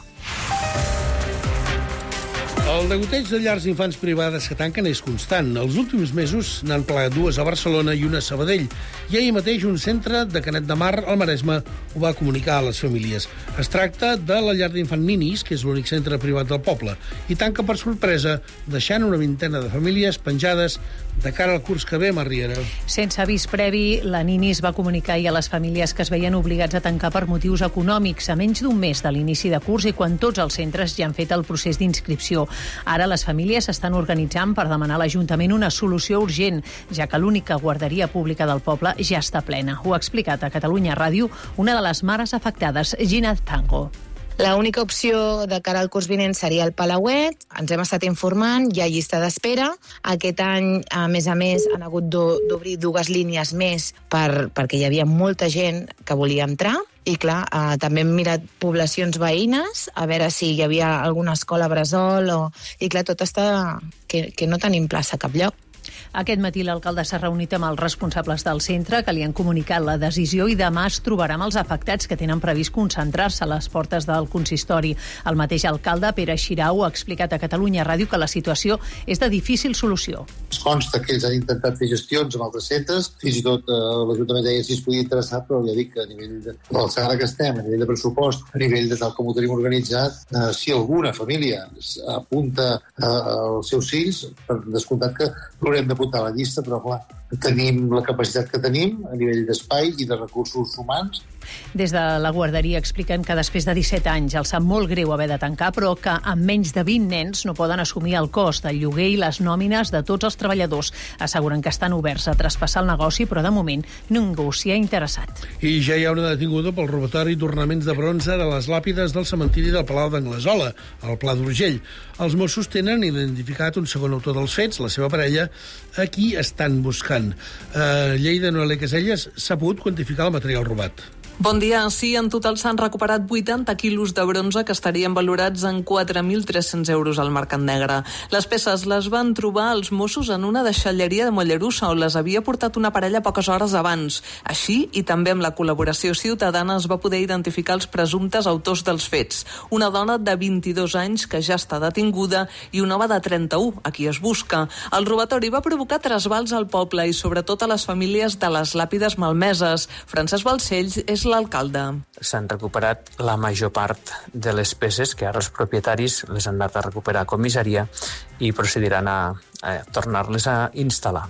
El degoteig de llars d'infants privades que tanquen és constant. Els últims mesos n'han plegat dues a Barcelona i una a Sabadell. I ahir mateix un centre de Canet de Mar, al Maresme, ho va comunicar a les famílies. Es tracta de la llar d'infant Ninis, que és l'únic centre privat del poble, i tanca per sorpresa, deixant una vintena de famílies penjades de cara al curs que ve, Marriera. Sense avís previ, la Ninis va comunicar ahir a les famílies que es veien obligats a tancar per motius econòmics a menys d'un mes de l'inici de curs i quan tots els centres ja han fet el procés d'inscripció. Ara les famílies s'estan organitzant per demanar a l'Ajuntament una solució urgent, ja que l'única guarderia pública del poble ja està plena. Ho ha explicat a Catalunya Ràdio una de les mares afectades, Gina Tango. La única opció de cara al curs vinent seria el Palauet. Ens hem estat informant, hi ha llista d'espera. Aquest any, a més a més, han hagut d'obrir dues línies més per, perquè hi havia molta gent que volia entrar. I clar, eh, també hem mirat poblacions veïnes, a veure si hi havia alguna escola bressol, o... i clar, tot està que, que no tenim plaça a cap lloc. Aquest matí l'alcalde s'ha reunit amb els responsables del centre que li han comunicat la decisió i demà es trobarà amb els afectats que tenen previst concentrar-se a les portes del consistori. El mateix alcalde, Pere Xirau, ha explicat a Catalunya Ràdio que la situació és de difícil solució. Es consta que ells han intentat fer gestions amb altres centres, fins i tot eh, l'Ajuntament deia si es podia interessar, però ja dic que a nivell de l'alçada que estem, a nivell de pressupost, a nivell de tal com ho tenim organitzat, eh, si alguna família apunta eh, als seus fills, per descomptat que l'haurem de apuntar a la llista, però clar, tenim la capacitat que tenim a nivell d'espai i de recursos humans. Des de la guarderia expliquen que després de disset anys els sap molt greu haver de tancar, però que amb menys de vint nens no poden assumir el cost del lloguer i les nòmines de tots els treballadors. Asseguren que estan oberts a traspassar el negoci, però de moment ningú s'hi ha interessat. I ja hi ha una detinguda pel robatori d'ornaments de bronze de les làpides del cementiri del Palau d'Anglesola, al Pla d'Urgell. Els Mossos tenen identificat un segon autor dels fets, la seva parella, a qui estan buscant. A Lleida, Noelia Caselles, s'ha pogut quantificar el material robat. Bon dia. Sí, en total s'han recuperat vuitanta quilos de bronze que estarien valorats en quatre mil tres-cents euros al mercat negre. Les peces les van trobar els Mossos en una deixalleria de Mollerussa, on les havia portat una parella poques hores abans. Així, i també amb la col·laboració ciutadana, es va poder identificar els presumptes autors dels fets. Una dona de vint-i-dos anys, que ja està detinguda, i un home de trenta-u, a qui es busca. El robatori va provocar trasbals al poble i sobretot a les famílies de les làpides malmeses. Francesc Balcells és l'alcalde. S'han recuperat la major part de les peces que ara els propietaris les han anat a recuperar a comissaria i procediran a, a tornar-les a instal·lar.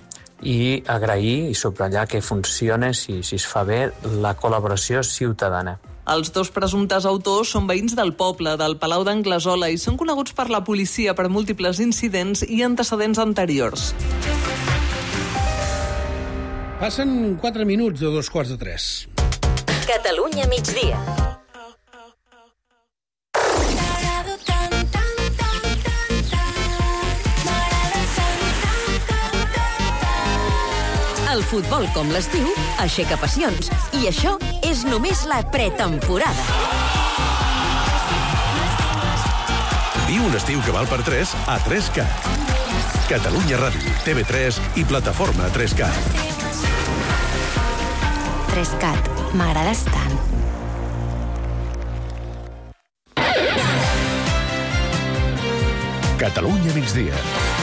I agrair i subratllar que funciona, si, si es fa bé, la col·laboració ciutadana. Els dos presumptes autors són veïns del poble, del Palau d'Anglesola, i són coneguts per la policia per múltiples incidents i antecedents anteriors. Passen quatre minuts de dos quarts de tres. Catalunya migdia. El futbol, com l'estiu, aixeca passions. I això és només la pretemporada. Viu un estiu que val per tres a tres cat. Catalunya Ràdio, T V tres i plataforma tres cat. tres cat, m'agrades tant. Catalunya migdia.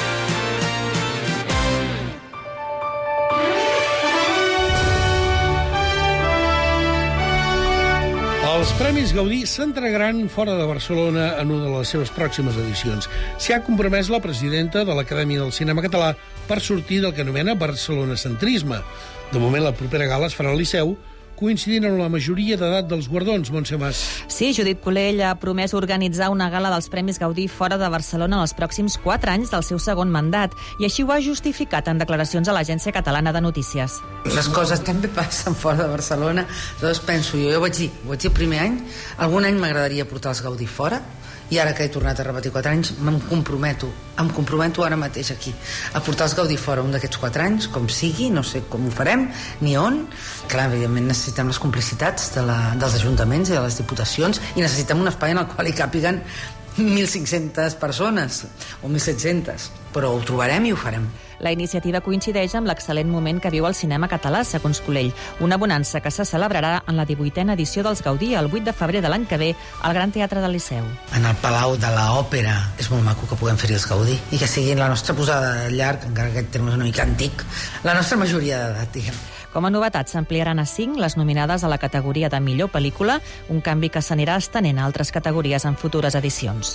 Els Premis Gaudí s'entregaran fora de Barcelona en una de les seves pròximes edicions. S'hi ha compromès la presidenta de l'Acadèmia del Cinema Català per sortir del que anomena barcelonacentrisme. De moment, la propera gala es farà al Liceu, coincidint amb la majoria d'edat dels guardons, Montse Mas. Sí, Judit Colell ha promès organitzar una gala dels Premis Gaudí fora de Barcelona en els pròxims quatre anys del seu segon mandat, i així ho ha justificat en declaracions a l'Agència Catalana de Notícies. Les coses també passen fora de Barcelona, llavors penso jo, jo vaig dir, ho vaig dir el primer any, algun any m'agradaria portar els Gaudí fora, i ara que he tornat a repetir quatre anys, me'n comprometo, em comprometo ara mateix aquí, a portar els Gaudí fora un d'aquests quatre anys, com sigui, no sé com ho farem, ni on. Clar, evidentment necessitem les complicitats de la, dels ajuntaments i de les diputacions, i necessitem un espai en el qual hi càpiguen mil cinc-centes persones, o mil set-centes, però ho trobarem i ho farem. La iniciativa coincideix amb l'excel·lent moment que viu el cinema català, segons Colell, una bonança que se celebrarà en la divuitena edició dels Gaudí el vuit de febrer de l'any que ve al Gran Teatre del Liceu. En el Palau de l'Òpera és molt maco que puguem fer-hi els Gaudí i que siguin la nostra posada de llarg, encara que aquest terme és una mica antic, la nostra majoria d'edat, diguem. Com a novetat, s'ampliaran a cinc les nominades a la categoria de millor pel·lícula, un canvi que s'anirà estenent a altres categories en futures edicions.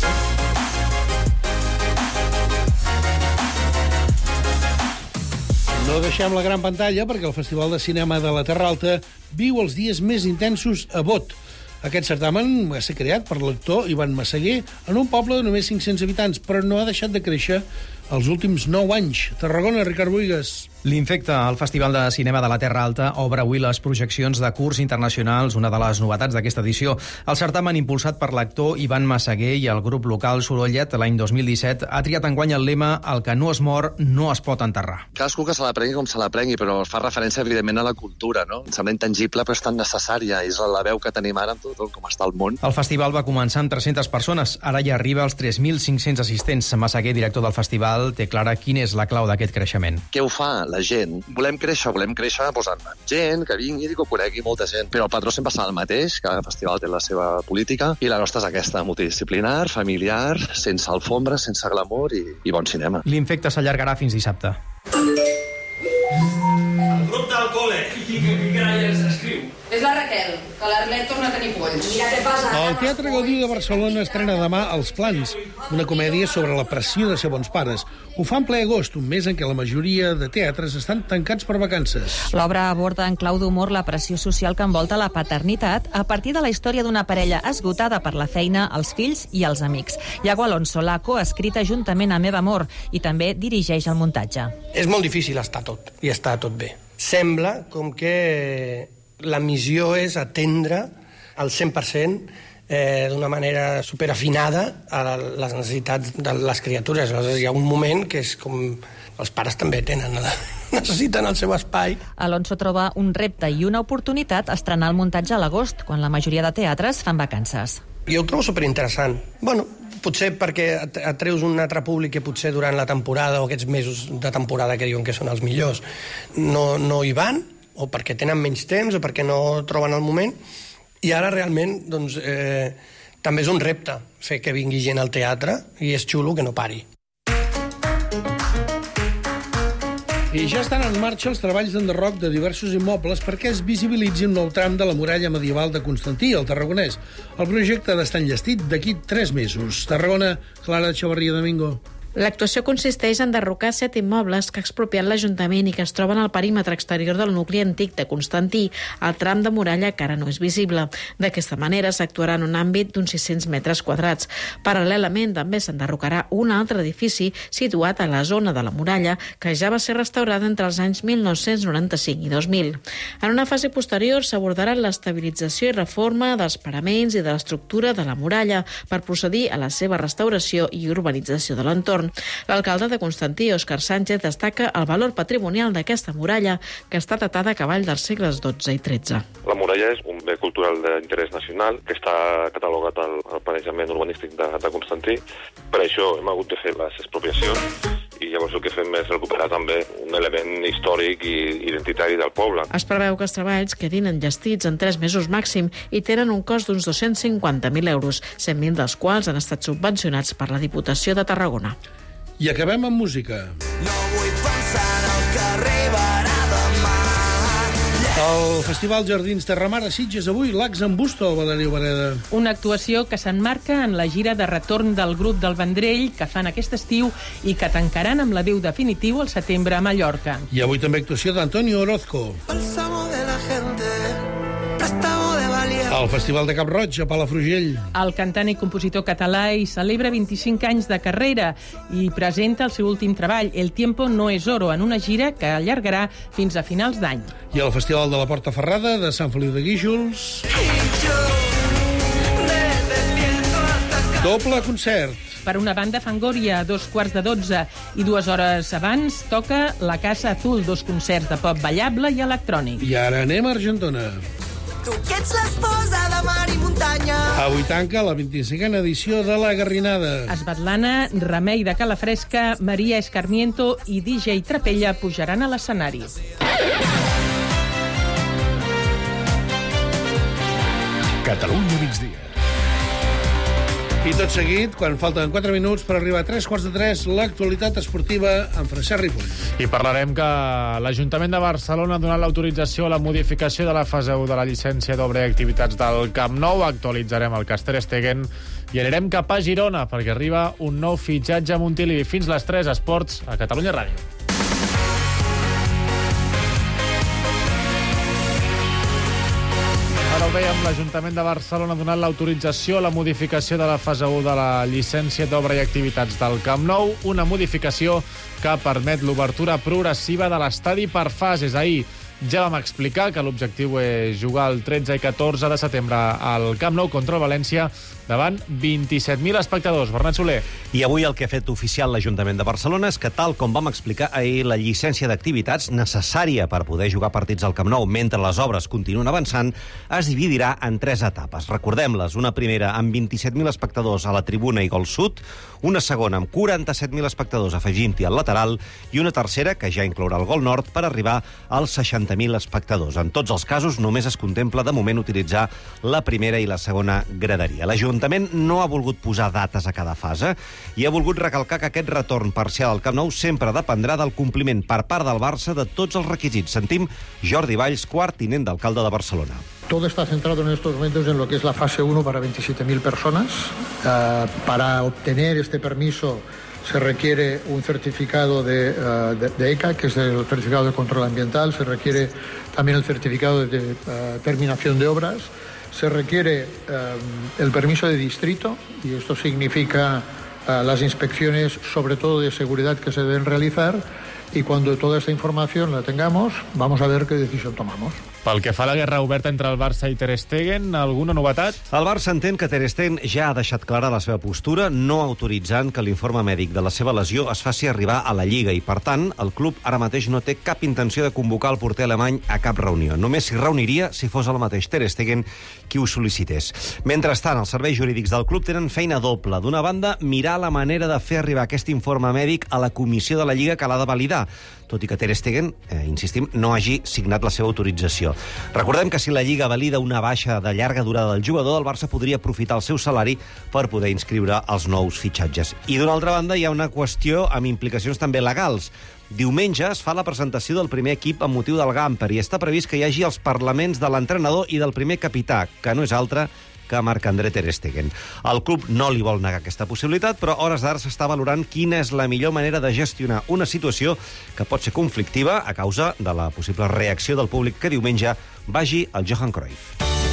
No deixem la gran pantalla perquè el Festival de Cinema de la Terra Alta viu els dies més intensos a Bot. Aquest certamen va ser creat per l'actor Ivan Massaguer en un poble de només cinc-cents habitants, però no ha deixat de créixer els últims nou anys. Tarragona, Ricard Buigas. L'Infecte, el Festival de Cinema de la Terra Alta, obre avui les projeccions de curs internacionals, una de les novetats d'aquesta edició. El certamen, impulsat per l'actor Ivan Massaguer i el grup local Sorollet l'any dos mil disset, ha triat enguany el lema «El que no es mor no es pot enterrar». Cadascú que se la prengui com se la prengui, però fa referència, evidentment, a la cultura, no? Em sembla intangible, però és tan necessària. És la veu que tenim ara en tot com està el món. El festival va començar amb tres-centes persones. Ara ja arriba als tres mil cinc-cents assistents. Massaguer, director del festival, té clara quina és la clau d'aquest creixement. Què ho fa la gent? Volem créixer, volem créixer posant gent, que vingui i que ho conegui molta gent. Però el patró sempre serà el mateix, cada festival té la seva política, i la nostra és aquesta, multidisciplinar, familiar, sense alfombra, sense glamour i, i bon cinema. L'Infecte s'allargarà fins dissabte. El grup del col·le. Qui gralles escriu? És la Raquel, que l'Arlet torna a tenir polls. Mira què passa. El Teatre Gaudí de Barcelona estrena demà Els Plans, una comèdia sobre la pressió de ser bons pares. Ho fa en ple agost, un mes en què la majoria de teatres estan tancats per vacances. L'obra aborda en clau d'humor la pressió social que envolta la paternitat a partir de la història d'una parella esgotada per la feina, els fills i els amics. Iago Alonso l'ha coescrita juntament amb Eva Amor i també dirigeix el muntatge. És molt difícil estar tot i estar tot bé. Sembla com que la missió és atendre al cent per cent eh, d'una manera superafinada a les necessitats de les criatures. Aleshores, hi ha un moment que és com els pares també tenen, necessiten el seu espai. Alonso troba un repte i una oportunitat estrenar el muntatge a l'agost, quan la majoria de teatres fan vacances. Jo ho trobo superinteressant. Bueno, potser perquè atreus un altre públic que potser durant la temporada o aquests mesos de temporada que diuen que són els millors no, no hi van, o perquè tenen menys temps, o perquè no troben el moment, i ara realment doncs, eh, també és un repte fer que vingui gent al teatre, i és xulo que no pari. I ja estan en marxa els treballs d'enderroc de diversos immobles perquè es visibilitzi un nou tram de la muralla medieval de Constantí, el Tarragonès. El projecte ha d'estar enllestit d'aquí tres mesos. Tarragona, Clara Echevarría Domingo. L'actuació consisteix en derrocar set immobles que ha expropiat l'Ajuntament i que es troben al perímetre exterior del nucli antic de Constantí, al tram de muralla que ara no és visible. D'aquesta manera s'actuarà en un àmbit d'uns sis-cents metres quadrats. Paral·lelament també s'enderrocarà un altre edifici situat a la zona de la muralla que ja va ser restaurada entre els anys mil nou-cents noranta-cinc i dos mil. En una fase posterior s'abordarà l'estabilització i reforma dels paraments i de l'estructura de la muralla per procedir a la seva restauració i urbanització de l'entorn. L'alcalde de Constantí, Òscar Sánchez, destaca el valor patrimonial d'aquesta muralla, que està datada a cavall dels segles dotze i tretze. La muralla és un bé cultural d'interès nacional que està catalogat al, al planejament urbanístic de, de Constantí. Per això hem hagut de fer les expropiacions i llavors el que fem és recuperar també un element històric i identitari del poble. Es preveu que els treballs quedin enllestits en tres mesos màxim i tenen un cost d'uns dos-cents cinquanta mil euros, cent mil dels quals han estat subvencionats per la Diputació de Tarragona. I acabem amb música. No vull pensar en el que arribarà demà. El Festival Jardins Terramar a Sitges avui, l'Ax en Busto, Valeria Obereda. Una actuació que s'emmarca en la gira de retorn del grup del Vendrell que fan aquest estiu i que tancaran amb l'adéu definitiu al setembre a Mallorca. I avui també actuació d'Antonio Orozco. El Festival de Cap-roig, a Palafrugell. El cantant i compositor català hi celebra vint-i-cinc anys de carrera i presenta el seu últim treball, El tiempo no es oro, en una gira que allargarà fins a finals d'any. I el Festival de la Porta Ferrada, de Sant Feliu de Guíxols. Doble concert. Per una banda Fangoria, a dos quarts de dotze, i dues hores abans toca la Casa Azul, dos concerts de pop ballable i electrònic. I ara anem a Argentona. Tu que ets l'esposa de mar i muntanya. Avui tanca la vint-i-cinquena edició de la Garrinada. Esbatlana, Remei de Calafresca, Maria Escarmiento i D J Trapella pujaran a l'escenari. Catalunya migdia. I tot seguit, quan falten quatre minuts per arribar a tres quarts de tres, l'actualitat esportiva amb Francesc Ripoll. I parlarem que l'Ajuntament de Barcelona ha donat l'autorització a la modificació de la fase u de la llicència d'obra i activitats del Camp Nou. Actualitzarem el cas Ter Stegen i anirem cap a Girona perquè arriba un nou fitxatge a Montilivi. Fins les tres, Esports, a Catalunya Ràdio. Ara ho dèiem, l'Ajuntament de Barcelona ha donat l'autorització a la modificació de la fase u de la llicència d'obra i activitats del Camp Nou, una modificació que permet l'obertura progressiva de l'estadi per fases. Ahir ja vam explicar que l'objectiu és jugar el tretze i catorze de setembre al Camp Nou contra el València davant vint-i-set mil espectadors. Bernat Soler. I avui el que ha fet oficial l'Ajuntament de Barcelona és que, tal com vam explicar ahir, la llicència d'activitats necessària per poder jugar partits al Camp Nou mentre les obres continuen avançant es dividirà en tres etapes. Recordem-les, una primera amb vint-i-set mil espectadors a la tribuna i gol sud, una segona amb quaranta-set mil espectadors afegint-hi al lateral i una tercera, que ja inclourà el gol nord, per arribar als seixanta mil espectadors. En tots els casos, només es contempla de moment utilitzar la primera i la segona graderia. L'Ajuntament no ha volgut posar dates a cada fase i ha volgut recalcar que aquest retorn parcial al Camp Nou sempre dependrà del compliment per part del Barça de tots els requisits. Sentim Jordi Valls, quart tinent d'alcalde de Barcelona. Todo está centrado en estos momentos en lo que es la fase uno para veintisiete mil personas. Uh, para obtener este permiso se requiere un certificado de, uh, de, de E C A, que es el certificado de control ambiental, se requiere también el certificado de, de uh, terminación de obras, se requiere uh, el permiso de distrito, y esto significa uh, las inspecciones, sobre todo de seguridad, que se deben realizar, y cuando toda esta información la tengamos, vamos a ver qué decisión tomamos. Pel que fa a la guerra oberta entre el Barça i Ter Stegen, alguna novetat? El Barça entén que Ter Stegen ja ha deixat clara la seva postura, no autoritzant que l'informe mèdic de la seva lesió es faci arribar a la Lliga i, per tant, el club ara mateix no té cap intenció de convocar el porter alemany a cap reunió. Només s'hi reuniria si fos el mateix Ter Stegen qui ho sol·licités. Mentrestant, els serveis jurídics del club tenen feina doble. D'una banda, mirar la manera de fer arribar aquest informe mèdic a la comissió de la Lliga que l'ha de validar, tot i que Ter Stegen, eh, insistim, no hagi signat la seva autorització. Recordem que si la Lliga valida una baixa de llarga durada del jugador, el Barça podria aprofitar el seu salari per poder inscriure els nous fitxatges. I d'una altra banda hi ha una qüestió amb implicacions també legals. Diumenge es fa la presentació del primer equip amb motiu del Gamper i està previst que hi hagi els parlaments de l'entrenador i del primer capità, que no és altre que Marc-André Ter Stegen. El club no li vol negar aquesta possibilitat, però a hores d'ara s'està valorant quina és la millor manera de gestionar una situació que pot ser conflictiva a causa de la possible reacció del públic que diumenge vagi al Johan Cruyff.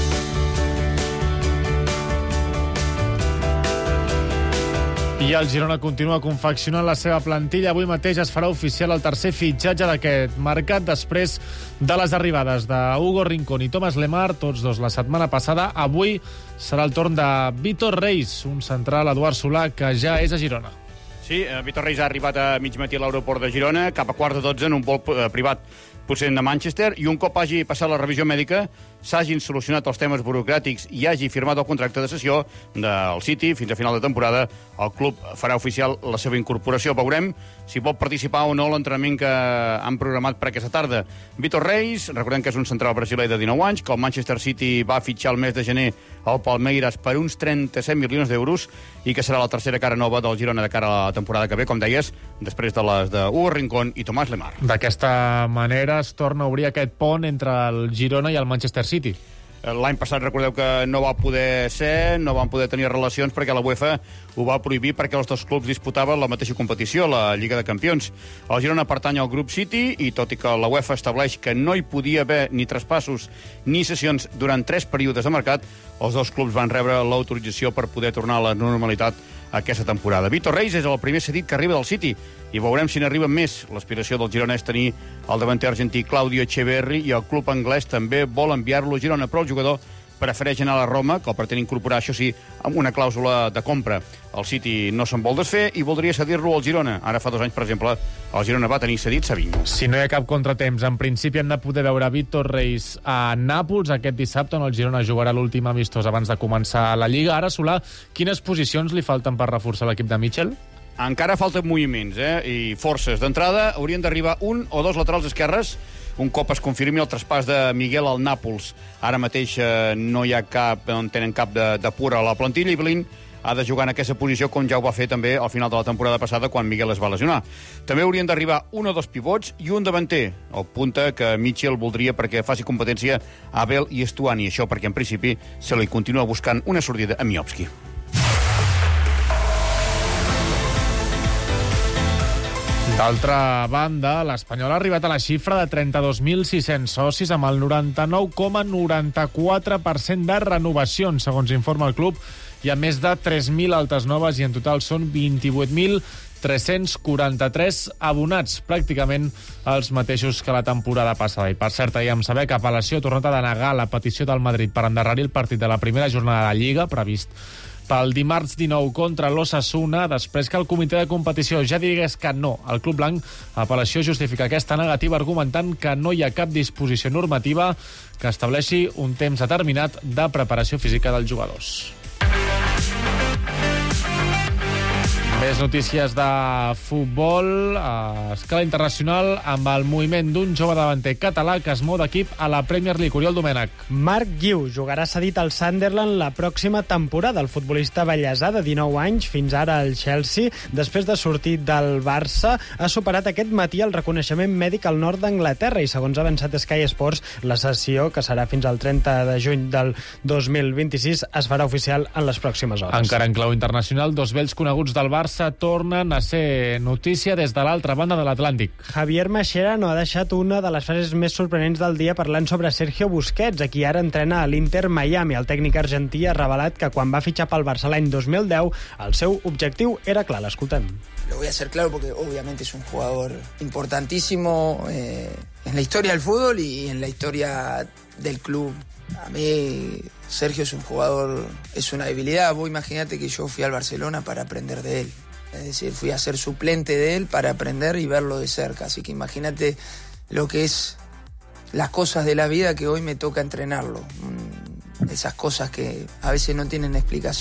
I el Girona continua confeccionant la seva plantilla. Avui mateix es farà oficial el tercer fitxatge d'aquest mercat després de les arribades d'Hugo Rincón i Thomas Lemar, tots dos la setmana passada. Avui serà el torn de Vítor Reis, un central Eduard Solà, que ja és a Girona. Sí, Vítor Reis ha arribat a mig matí a l'aeroport de Girona, cap a quart de dotze en un vol privat procedent de Manchester, i un cop hagi passat la revisió mèdica, s'hagin solucionat els temes burocràtics i hagi firmat el contracte de cessió del City fins a final de temporada, el club farà oficial la seva incorporació. Veurem si pot participar o no l'entrenament que han programat per aquesta tarda. Vítor Reis, recordem que és un central brasiler de dinou anys, que el Manchester City va fitxar el mes de gener al Palmeiras per uns trenta-set milions d'euros i que serà la tercera cara nova del Girona de cara a la temporada que ve, com deies, després de les de Hugo Rincón i Tomás Lemar. D'aquesta manera es torna a obrir aquest pont entre el Girona i el Manchester City. L'any passat recordeu que no va poder ser, no van poder tenir relacions perquè la UEFA ho va prohibir perquè els dos clubs disputaven la mateixa competició, la Lliga de Campions. El Girona pertany al grup City i tot i que la UEFA estableix que no hi podia haver ni traspassos ni sessions durant tres períodes de mercat, els dos clubs van rebre l'autorització per poder tornar a la normalitat aquesta temporada. Vítor Reis és el primer cedit que arriba del City i veurem si n'arriben més. L'aspiració del Girona és tenir el davanter argentí Claudio Echeverri i el club anglès també vol enviar-lo a Girona, però el jugador prefereix anar a la Roma, que el pretén incorporar, això sí, amb una clàusula de compra. El City no se'n vol desfer i voldria cedir-lo al Girona. Ara fa dos anys, per exemple, el Girona va tenir cedit Savinho. Si no hi ha cap contratemps, en principi hem de poder veure Vítor Reis a Nàpols aquest dissabte, on el Girona jugarà l'últim amistós abans de començar la Lliga. Ara, Solà, quines posicions li falten per reforçar l'equip de Michel? Encara falten moviments, eh? I forces. D'entrada, haurien d'arribar un o dos laterals esquerres un cop es confirmi el traspàs de Miguel al Nàpols. Ara mateix eh, no hi ha cap, no en tenen cap de, de pura a la plantilla i Blin ha de jugar en aquesta posició com ja ho va fer també al final de la temporada passada quan Miguel es va lesionar. També haurien d'arribar un o dos pivots i un davanter, el punta que Michel voldria perquè faci competència a Abel i Estuani. Això perquè en principi se li continua buscant una sortida a Miovski. D'altra banda, l'Espanyol ha arribat a la xifra de trenta-dos mil sis-cents socis amb el noranta-nou coma noranta-quatre per cent de renovacions, segons informa el club. Hi ha més de tres mil altes noves i en total són vint-i-vuit mil tres-cents quaranta-tres abonats, pràcticament els mateixos que la temporada passada. I per cert, ahir vam saber que Apel·lació ha tornat a denegar la petició del Madrid per endarrerir el partit de la primera jornada de Lliga, previst pel dimarts dinou contra l'Osasuna, després que el comitè de competició ja digués que no al club blanc. Apel·lació justifica aquesta negativa argumentant que no hi ha cap disposició normativa que estableixi un temps determinat de preparació física dels jugadors. Més notícies de futbol a escala internacional amb el moviment d'un jove davanter català que es mou d'equip a la Premier League. Oriol Domènech. Marc Guiu jugarà cedit al Sunderland la pròxima temporada. El futbolista bellesà de dinou anys, fins ara al Chelsea, després de sortir del Barça, ha superat aquest matí el reconeixement mèdic al nord d'Anglaterra i, segons ha avançat Sky Sports, la sessió, que serà fins al trenta de juny del dos mil vint-i-sis, es farà oficial en les pròximes hores. Encara en clau internacional, dos vells coneguts del Barça tornen a ser notícia des de l'altra banda de l'Atlàntic. Javier Mascherano ha deixat una de les frases més sorprenents del dia parlant sobre Sergio Busquets, a qui ara entrena a l'Inter Miami. El tècnic argentí ha revelat que quan va fitxar pel Barça l'any dos mil deu, el seu objectiu era clar. L'escoltem. Lo voy a hacer claro porque obviamente es un jugador importantísimo eh, en la historia del fútbol y en la historia del club. A mí Sergio es un jugador, es una debilidad. Vos imagínate que yo fui al Barcelona para aprender de él. Es decir, fui a ser suplente de él para aprender y verlo de cerca. Así que imagínate lo que es las cosas de la vida que hoy me toca entrenarlo. Esas cosas que a veces no tienen explicación.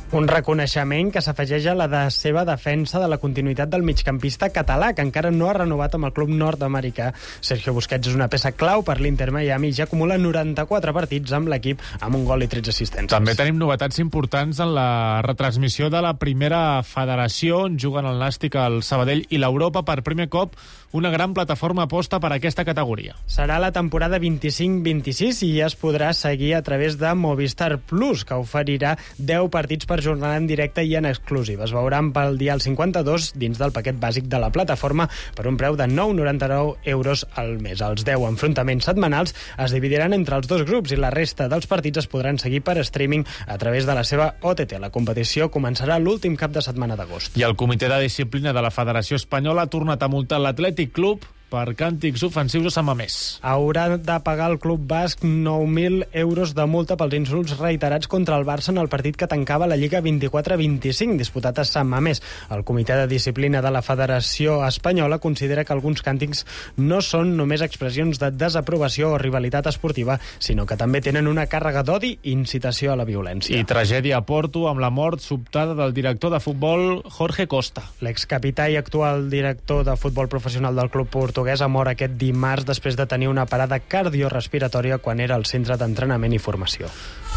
Un reconeixement que s'afegeix a la de seva defensa de la continuïtat del migcampista català, que encara no ha renovat amb el club nord-americà. Sergio Busquets és una peça clau per l'Inter Miami i ja acumula noranta-quatre partits amb l'equip, amb un gol i tretze assistències. També tenim novetats importants en la retransmissió de la primera federació, on juguen el Nàstic, el Sabadell i l'Europa. Per primer cop, una gran plataforma aposta per aquesta categoria. Serà la temporada vint-i-cinc vint-i-sis i ja es podrà seguir a través de Movistar Plus, que oferirà deu partits per jornada en directe i en exclusiva. Es veuran pel dial cinquanta-dos dins del paquet bàsic de la plataforma per un preu de nou coma noranta-nou euros al mes. Els deu enfrontaments setmanals es dividiran entre els dos grups i la resta dels partits es podran seguir per streaming a través de la seva O T T. La competició començarà l'últim cap de setmana d'agost. I el Comitè de Disciplina de la Federació Espanyola ha tornat a multar l'Atlètic Club per càntics ofensius a Sant Mamés. Haurà de pagar el club basc nou mil euros de multa pels insults reiterats contra el Barça en el partit que tancava la Lliga vint-i-quatre vint-i-cinc, disputat a Sant Mamés. El Comitè de Disciplina de la Federació Espanyola considera que alguns càntics no són només expressions de desaprovació o rivalitat esportiva, sinó que també tenen una càrrega d'odi i incitació a la violència. I tragèdia a Porto amb la mort sobtada del director de futbol Jorge Costa. L'excapità i actual director de futbol professional del club portuguès ha mort aquest dimarts després de tenir una parada cardiorespiratòria quan era al centre d'entrenament i formació.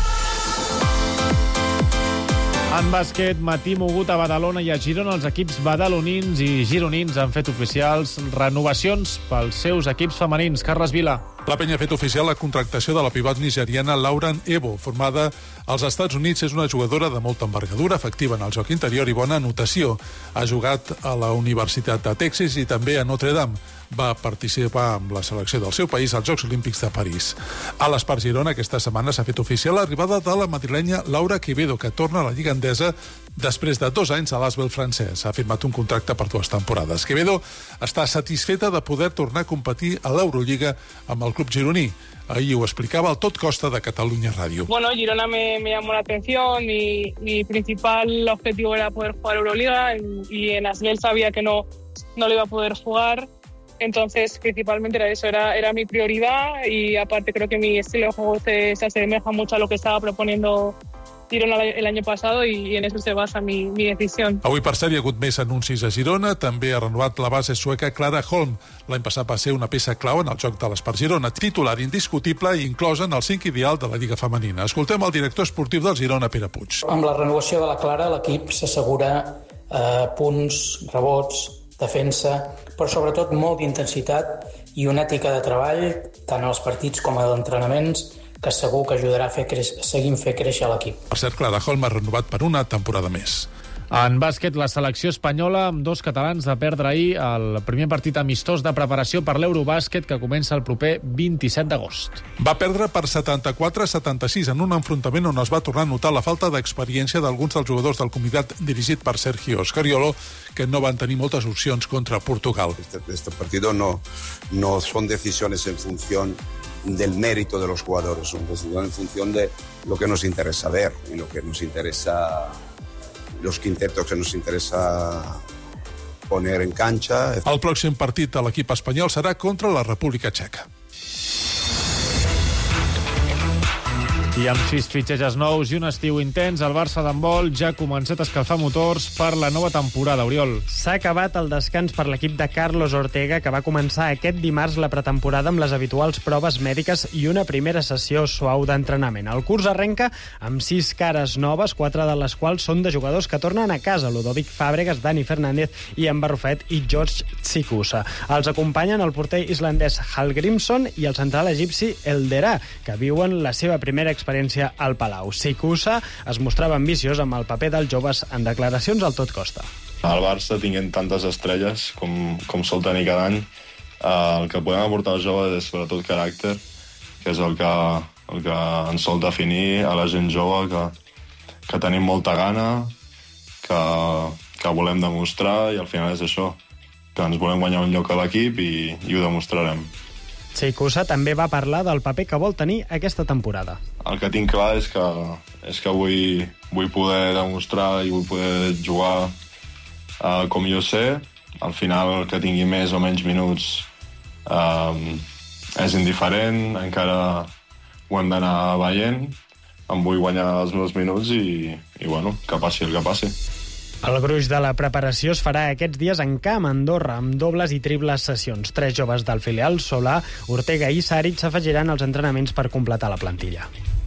En bàsquet, matí mogut a Badalona i a Girona. Els equips badalonins i gironins han fet oficials renovacions pels seus equips femenins. Carles Vila. La penya ha fet oficial la contractació de la pivot nigeriana Lauren Ebo, formada als Estats Units. És una jugadora de molta envergadura, efectiva en el joc interior i bona anotació. Ha jugat a la Universitat de Texas i també a Notre Dame. Va participar amb la selecció del seu país als Jocs Olímpics de París. A l'Espart Girona aquesta setmana s'ha fet oficial l'arribada de la madrilenya Laura Quevedo, que torna a la Lliga Endesa després de dos anys a l'Asvel francès. Ha firmat un contracte per dues temporades. Quevedo està satisfeta de poder tornar a competir a l'Eurolliga amb el club gironí. Ahí ho explicaba al Tot Costa de Cataluña Radio. Bueno, Girona me, me llamó la atención y mi principal objetivo era poder jugar Euroliga y en Asvel sabía que no, no lo iba a poder jugar. Entonces, principalmente era eso, era, era mi prioridad y aparte creo que mi estilo de juego se, se asemeja mucho a lo que estaba proponiendo Girona el año pasado y en eso se basa mi, mi decisión. Avui, per cert, hi ha hagut més anuncis a Girona. També ha renovat la base sueca Clara Holm. L'any passat va ser una peça clau en el joc de l'Espart Girona, titular indiscutible i inclosa en el cinc ideal de la Lliga Femenina. Escoltem el director esportiu del Girona, Pere Puig. Amb la renovació de la Clara, l'equip s'assegura eh, punts, rebots, defensa, però sobretot molt d'intensitat i una ètica de treball, tant als partits com a entrenaments, que segur que ajudarà a fer creix, seguir fer créixer l'equip. Per cert, Clara Holm ha renovat per una temporada més. En bàsquet, la selecció espanyola, amb dos catalans de perdre ahir el primer partit amistós de preparació per l'Eurobàsquet, que comença el proper vint-i-set d'agost. Va perdre per setanta-quatre a setanta-sis en un enfrontament on es va tornar a notar la falta d'experiència d'alguns dels jugadors del comitat dirigit per Sergio Scariolo, que no van tenir moltes opcions contra Portugal. Este, este partido no, no son decisiones en función del mérito de los jugadores, son decisiones en función de lo que nos interesa ver y lo que nos interesa, los quintetos que nos interesa poner en cancha. El pròxim partit de l'equip espanyol serà contra la República Txeca. I amb sis fitxatges nous i un estiu intens, el Barça d'handbol ja ha començat a escalfar motors per la nova temporada. Oriol. S'ha acabat el descans per l'equip de Carlos Ortega, que va començar aquest dimarts la pretemporada amb les habituals proves mèdiques i una primera sessió suau d'entrenament. El curs arrenca amb sis cares noves, quatre de les quals són de jugadors que tornen a casa: Ludovic Fàbregas, Dani Fernández i en Barrufet i George Tsikusa. Els acompanyen el porter islandès Hallgrímsson i el central egipci Elderà, que viuen la seva primera experiència experiència al Palau. Tsikusa es mostrava ambiciós amb el paper dels joves en declaracions al Tot Costa. Al Barça, tinguent tantes estrelles com, com sol tenir cada any, eh, el que podem aportar als joves és sobretot caràcter, que és el que, el que ens sol definir a la gent jove, que, que tenim molta gana, que, que volem demostrar, i al final és això, que ens volem guanyar un lloc a l'equip i, i ho demostrarem. Tsikusa també va parlar del paper que vol tenir aquesta temporada. El que tinc clar és que, és que vull, vull poder demostrar i vull poder jugar uh, com jo sé. Al final, que tingui més o menys minuts um, és indiferent, encara ho hem d'anar veient, em vull guanyar els meus minuts i, i bueno, que passi el que passi. El gruix de la preparació es farà aquests dies en camp a Andorra, amb dobles i triples sessions. Tres joves del filial, Solà, Ortega i Saric, s'afegiran als entrenaments per completar la plantilla.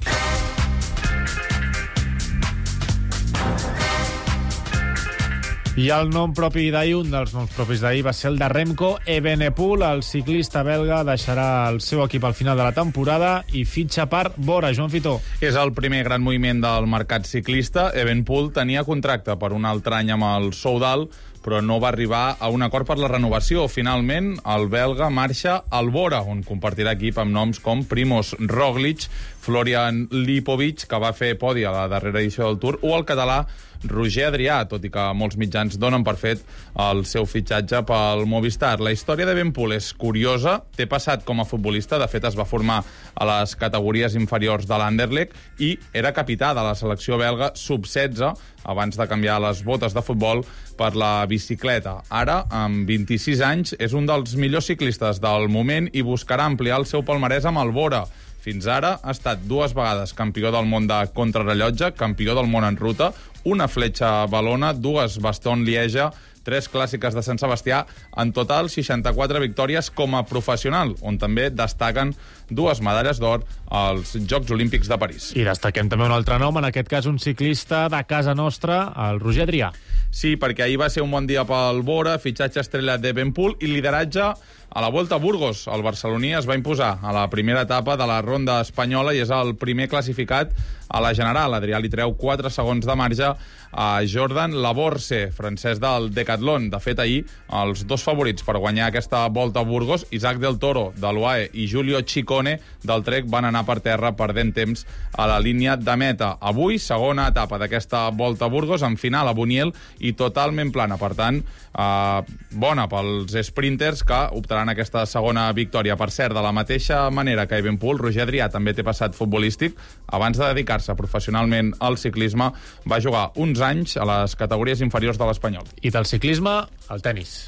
I el nom propi d'ahir, un dels noms propis d'ahir, va ser el de Remco Evenepoel. El ciclista belga deixarà el seu equip al final de la temporada i fitxa per Bora. Joan Fitó. És el primer gran moviment del mercat ciclista. Evenepoel tenia contracte per un altre any amb el Soudal, però no va arribar a un acord per la renovació. Finalment, el belga marxa al Bora, on compartirà equip amb noms com Primož Roglič, Florian Lipovic, que va fer podi a la darrera edició del Tour, o el català Roger Adrià, tot i que molts mitjans donen per fet el seu fitxatge pel Movistar. La història de Evenepoel és curiosa, té passat com a futbolista, de fet es va formar a les categories inferiors de l'Anderlecht i era capità de la selecció belga sub setze abans de canviar les botes de futbol per la bicicleta. Ara, amb vint-i-sis anys, és un dels millors ciclistes del moment i buscarà ampliar el seu palmarès amb el Bora. Fins ara ha estat dues vegades campió del món de contrarrellotge, campió del món en ruta, una fletxa Valona, dues Bastogne-Lieja, tres clàssiques de Sant Sebastià, en total seixanta-quatre victòries com a professional, on també destaquen dues medalles d'or als Jocs Olímpics de París. I destaquem també un altre nom, en aquest cas un ciclista de casa nostra, el Roger Adrià. Sí, perquè ahir va ser un bon dia pel Bora, fitxatge estrella d'Evenepoel i lideratge a la Volta a Burgos. El barceloní es va imposar a la primera etapa de la ronda espanyola i és el primer classificat a la general. Adrià li treu quatre segons de marge a Jordan Laborse, francès del Decathlon. De fet, ahir, els dos favorits per guanyar aquesta Volta a Burgos, Isaac del Toro, de l'U A E, i Giulio Ciccone, del Trek, van anar per terra perdent temps a la línia de meta. Avui, segona etapa d'aquesta Volta a Burgos, en final a Buniel, i totalment plana. Per tant, eh, bona pels sprinters que optaran aquesta segona victòria. Per cert, de la mateixa manera que Evenepoel, Roger Adrià també té passat futbolístic. Abans de dedicar-se professionalment al ciclisme, va jugar uns anys a les categories inferiors de l'Espanyol. I del ciclisme, al tennis.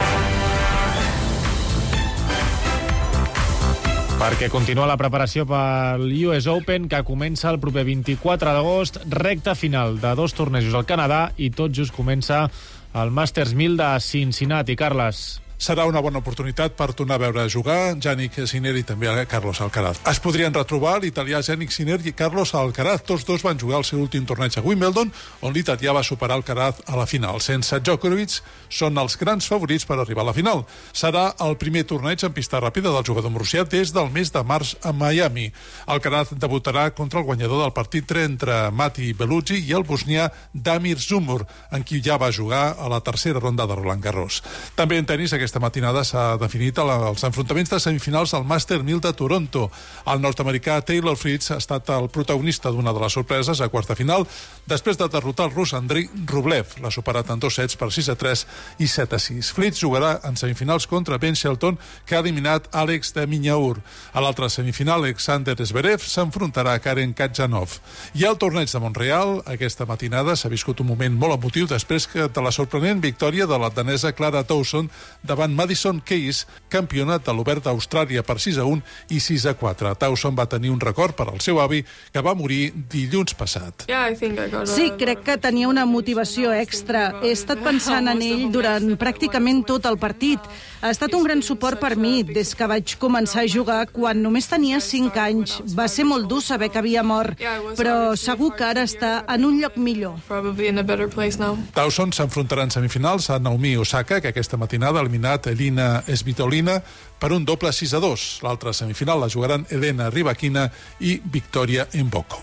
Perquè continua la preparació pel U S Open, que comença el proper vint-i-quatre d'agost, recta final de dos tornejos al Canadà, i tot just comença el Masters mil de Cincinnati. Carles. Serà una bona oportunitat per tornar a veure jugar Jannik Sinner i també a Carlos Alcaraz. Es podrien retrobar l'italià Jannik Sinner i Carlos Alcaraz. Tots dos van jugar el seu últim torneig a Wimbledon, on l'italià va superar Alcaraz a la final. Sense Djokovic, són els grans favorits per arribar a la final. Serà el primer torneig en pista ràpida del jugador morrossià des del mes de març a Miami. Alcaraz debutarà contra el guanyador del partit entre Mati Bellucci i el bosnià Damir Zumur, en qui ja va jugar a la tercera ronda de Roland Garros. També en tenis, aquesta Aquesta matinada s'ha definit els enfrontaments de semifinals al Master mil de Toronto. El nord-americà Taylor Fritz ha estat el protagonista d'una de les sorpreses a quarta final, després de derrotar el rus Andrei Rublev. L'ha superat en dos sets per sis a tres i set a sis. Fritz jugarà en semifinals contra Ben Shelton, que ha eliminat Àlex de Minyaur. A l'altra semifinal, Alexander Zverev s'enfrontarà a Karen Khachanov. I al torneig de Montreal, aquesta matinada s'ha viscut un moment molt emotiu després de la sorprenent victòria de la danesa Clara Towson davant Madison Keys, campionat de l'Obert d'Austràlia per sis a un i sis a quatre. Towson va tenir un record per al seu avi, que va morir dilluns passat. Sí, crec que tenia una motivació extra. He estat pensant en ell durant pràcticament tot el partit. Ha estat un gran suport per mi des que vaig començar a jugar quan només tenia cinc anys. Va ser molt dur saber que havia mort, però segur que ara està en un lloc millor. Towson s'enfrontarà en semifinals a Naomi Osaka, que aquesta matinada ha eliminat Elina Svitolina per un doble sis a dos. L'altra semifinal la jugaran Elena Rybakina i Victoria Mboko.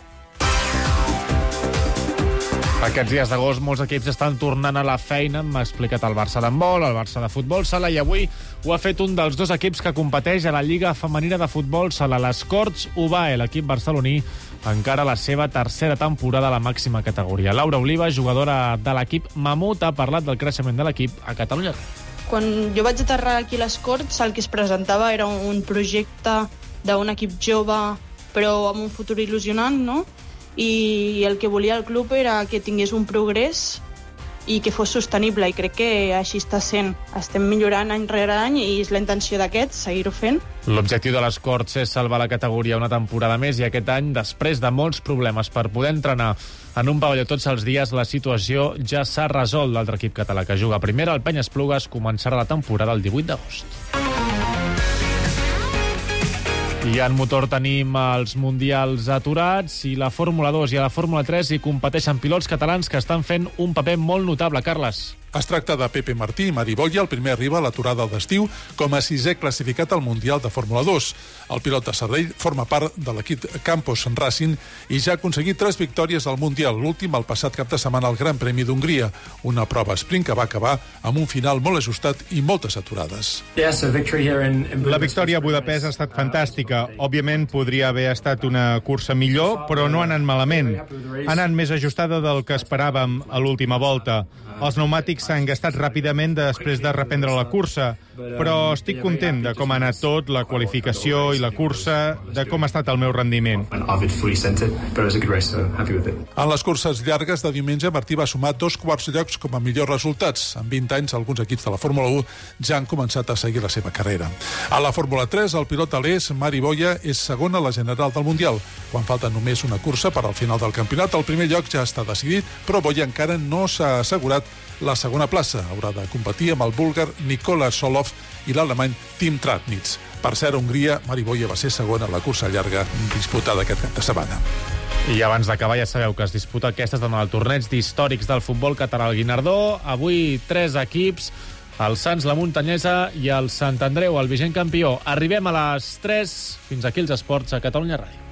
Aquests dies d'agost molts equips estan tornant a la feina. M'ha explicat el Barça d'handbol, el Barça de futbol sala, i avui ho ha fet un dels dos equips que competeix a la Lliga Femenina de Futbol Sala, les Corts U B A E. L'equip barceloní encara la seva tercera temporada a la màxima categoria. Laura Oliva, jugadora de l'equip Mamut, ha parlat del creixement de l'equip a Catalunya. Quan jo vaig aterrar aquí a les Corts, el que es presentava era un projecte d'un equip jove, però amb un futur il·lusionant, no? I el que volia el club era que tingués un progrés i que fos sostenible, i crec que així està sent. Estem millorant any rere any i és la intenció d'aquest, seguir-ho fent. L'objectiu de les Corts és salvar la categoria una temporada més i aquest any, després de molts problemes per poder entrenar en un pavelló tots els dies, la situació ja s'ha resolt. L'altre equip català que juga a primera, el Penyesplugues, començarà la temporada el divuit d'agost. I en motor tenim els mundials aturats i la Fórmula dos i a la Fórmula tres hi competeixen pilots catalans que estan fent un paper molt notable. Carles. Es tracta de Pepe Martí i Mari Boya, el primer arriba a l'aturada d'estiu com a sisè classificat al Mundial de Fórmula dos. El pilot de Sabadell forma part de l'equip Campos Racing i ja ha aconseguit tres victòries al Mundial, l'últim el passat cap de setmana al Gran Premi d'Hongria, una prova sprint que va acabar amb un final molt ajustat i moltes aturades. La victòria a Budapest ha estat fantàstica. Òbviament podria haver estat una cursa millor, però no ha anat malament. Ha anat més ajustada del que esperàvem a l'última volta. Els pneumàtics s'han gastat ràpidament després de reprendre la cursa, però estic content de com ha anat tot, la qualificació i la cursa, de com ha estat el meu rendiment. En les curses llargues de diumenge, Martí va sumar dos quarts llocs com a millors resultats. En vint anys, alguns equips de la Fórmula u ja han començat a seguir la seva carrera. A la Fórmula tres, el pilot a l'E S, Mari Boya, és segon a la general del Mundial. Quan falta només una cursa per al final del campionat, el primer lloc ja està decidit, però Boya encara no s'ha assegurat la segona plaça. Haurà de competir amb el búlgar Nikola Solov i l'alemany Tim Tratnitz. Per cert, a Hongria, Mari Boya va ser segona a la cursa llarga disputada aquest cap de setmana. I abans d'acabar ja sabeu que es disputa aquestes en el torneig d'històrics del futbol català al Guinardó. Avui tres equips, el Sants, la Muntanyesa i el Sant Andreu, el vigent campió. Arribem a les tres. Fins aquí els esports a Catalunya Ràdio.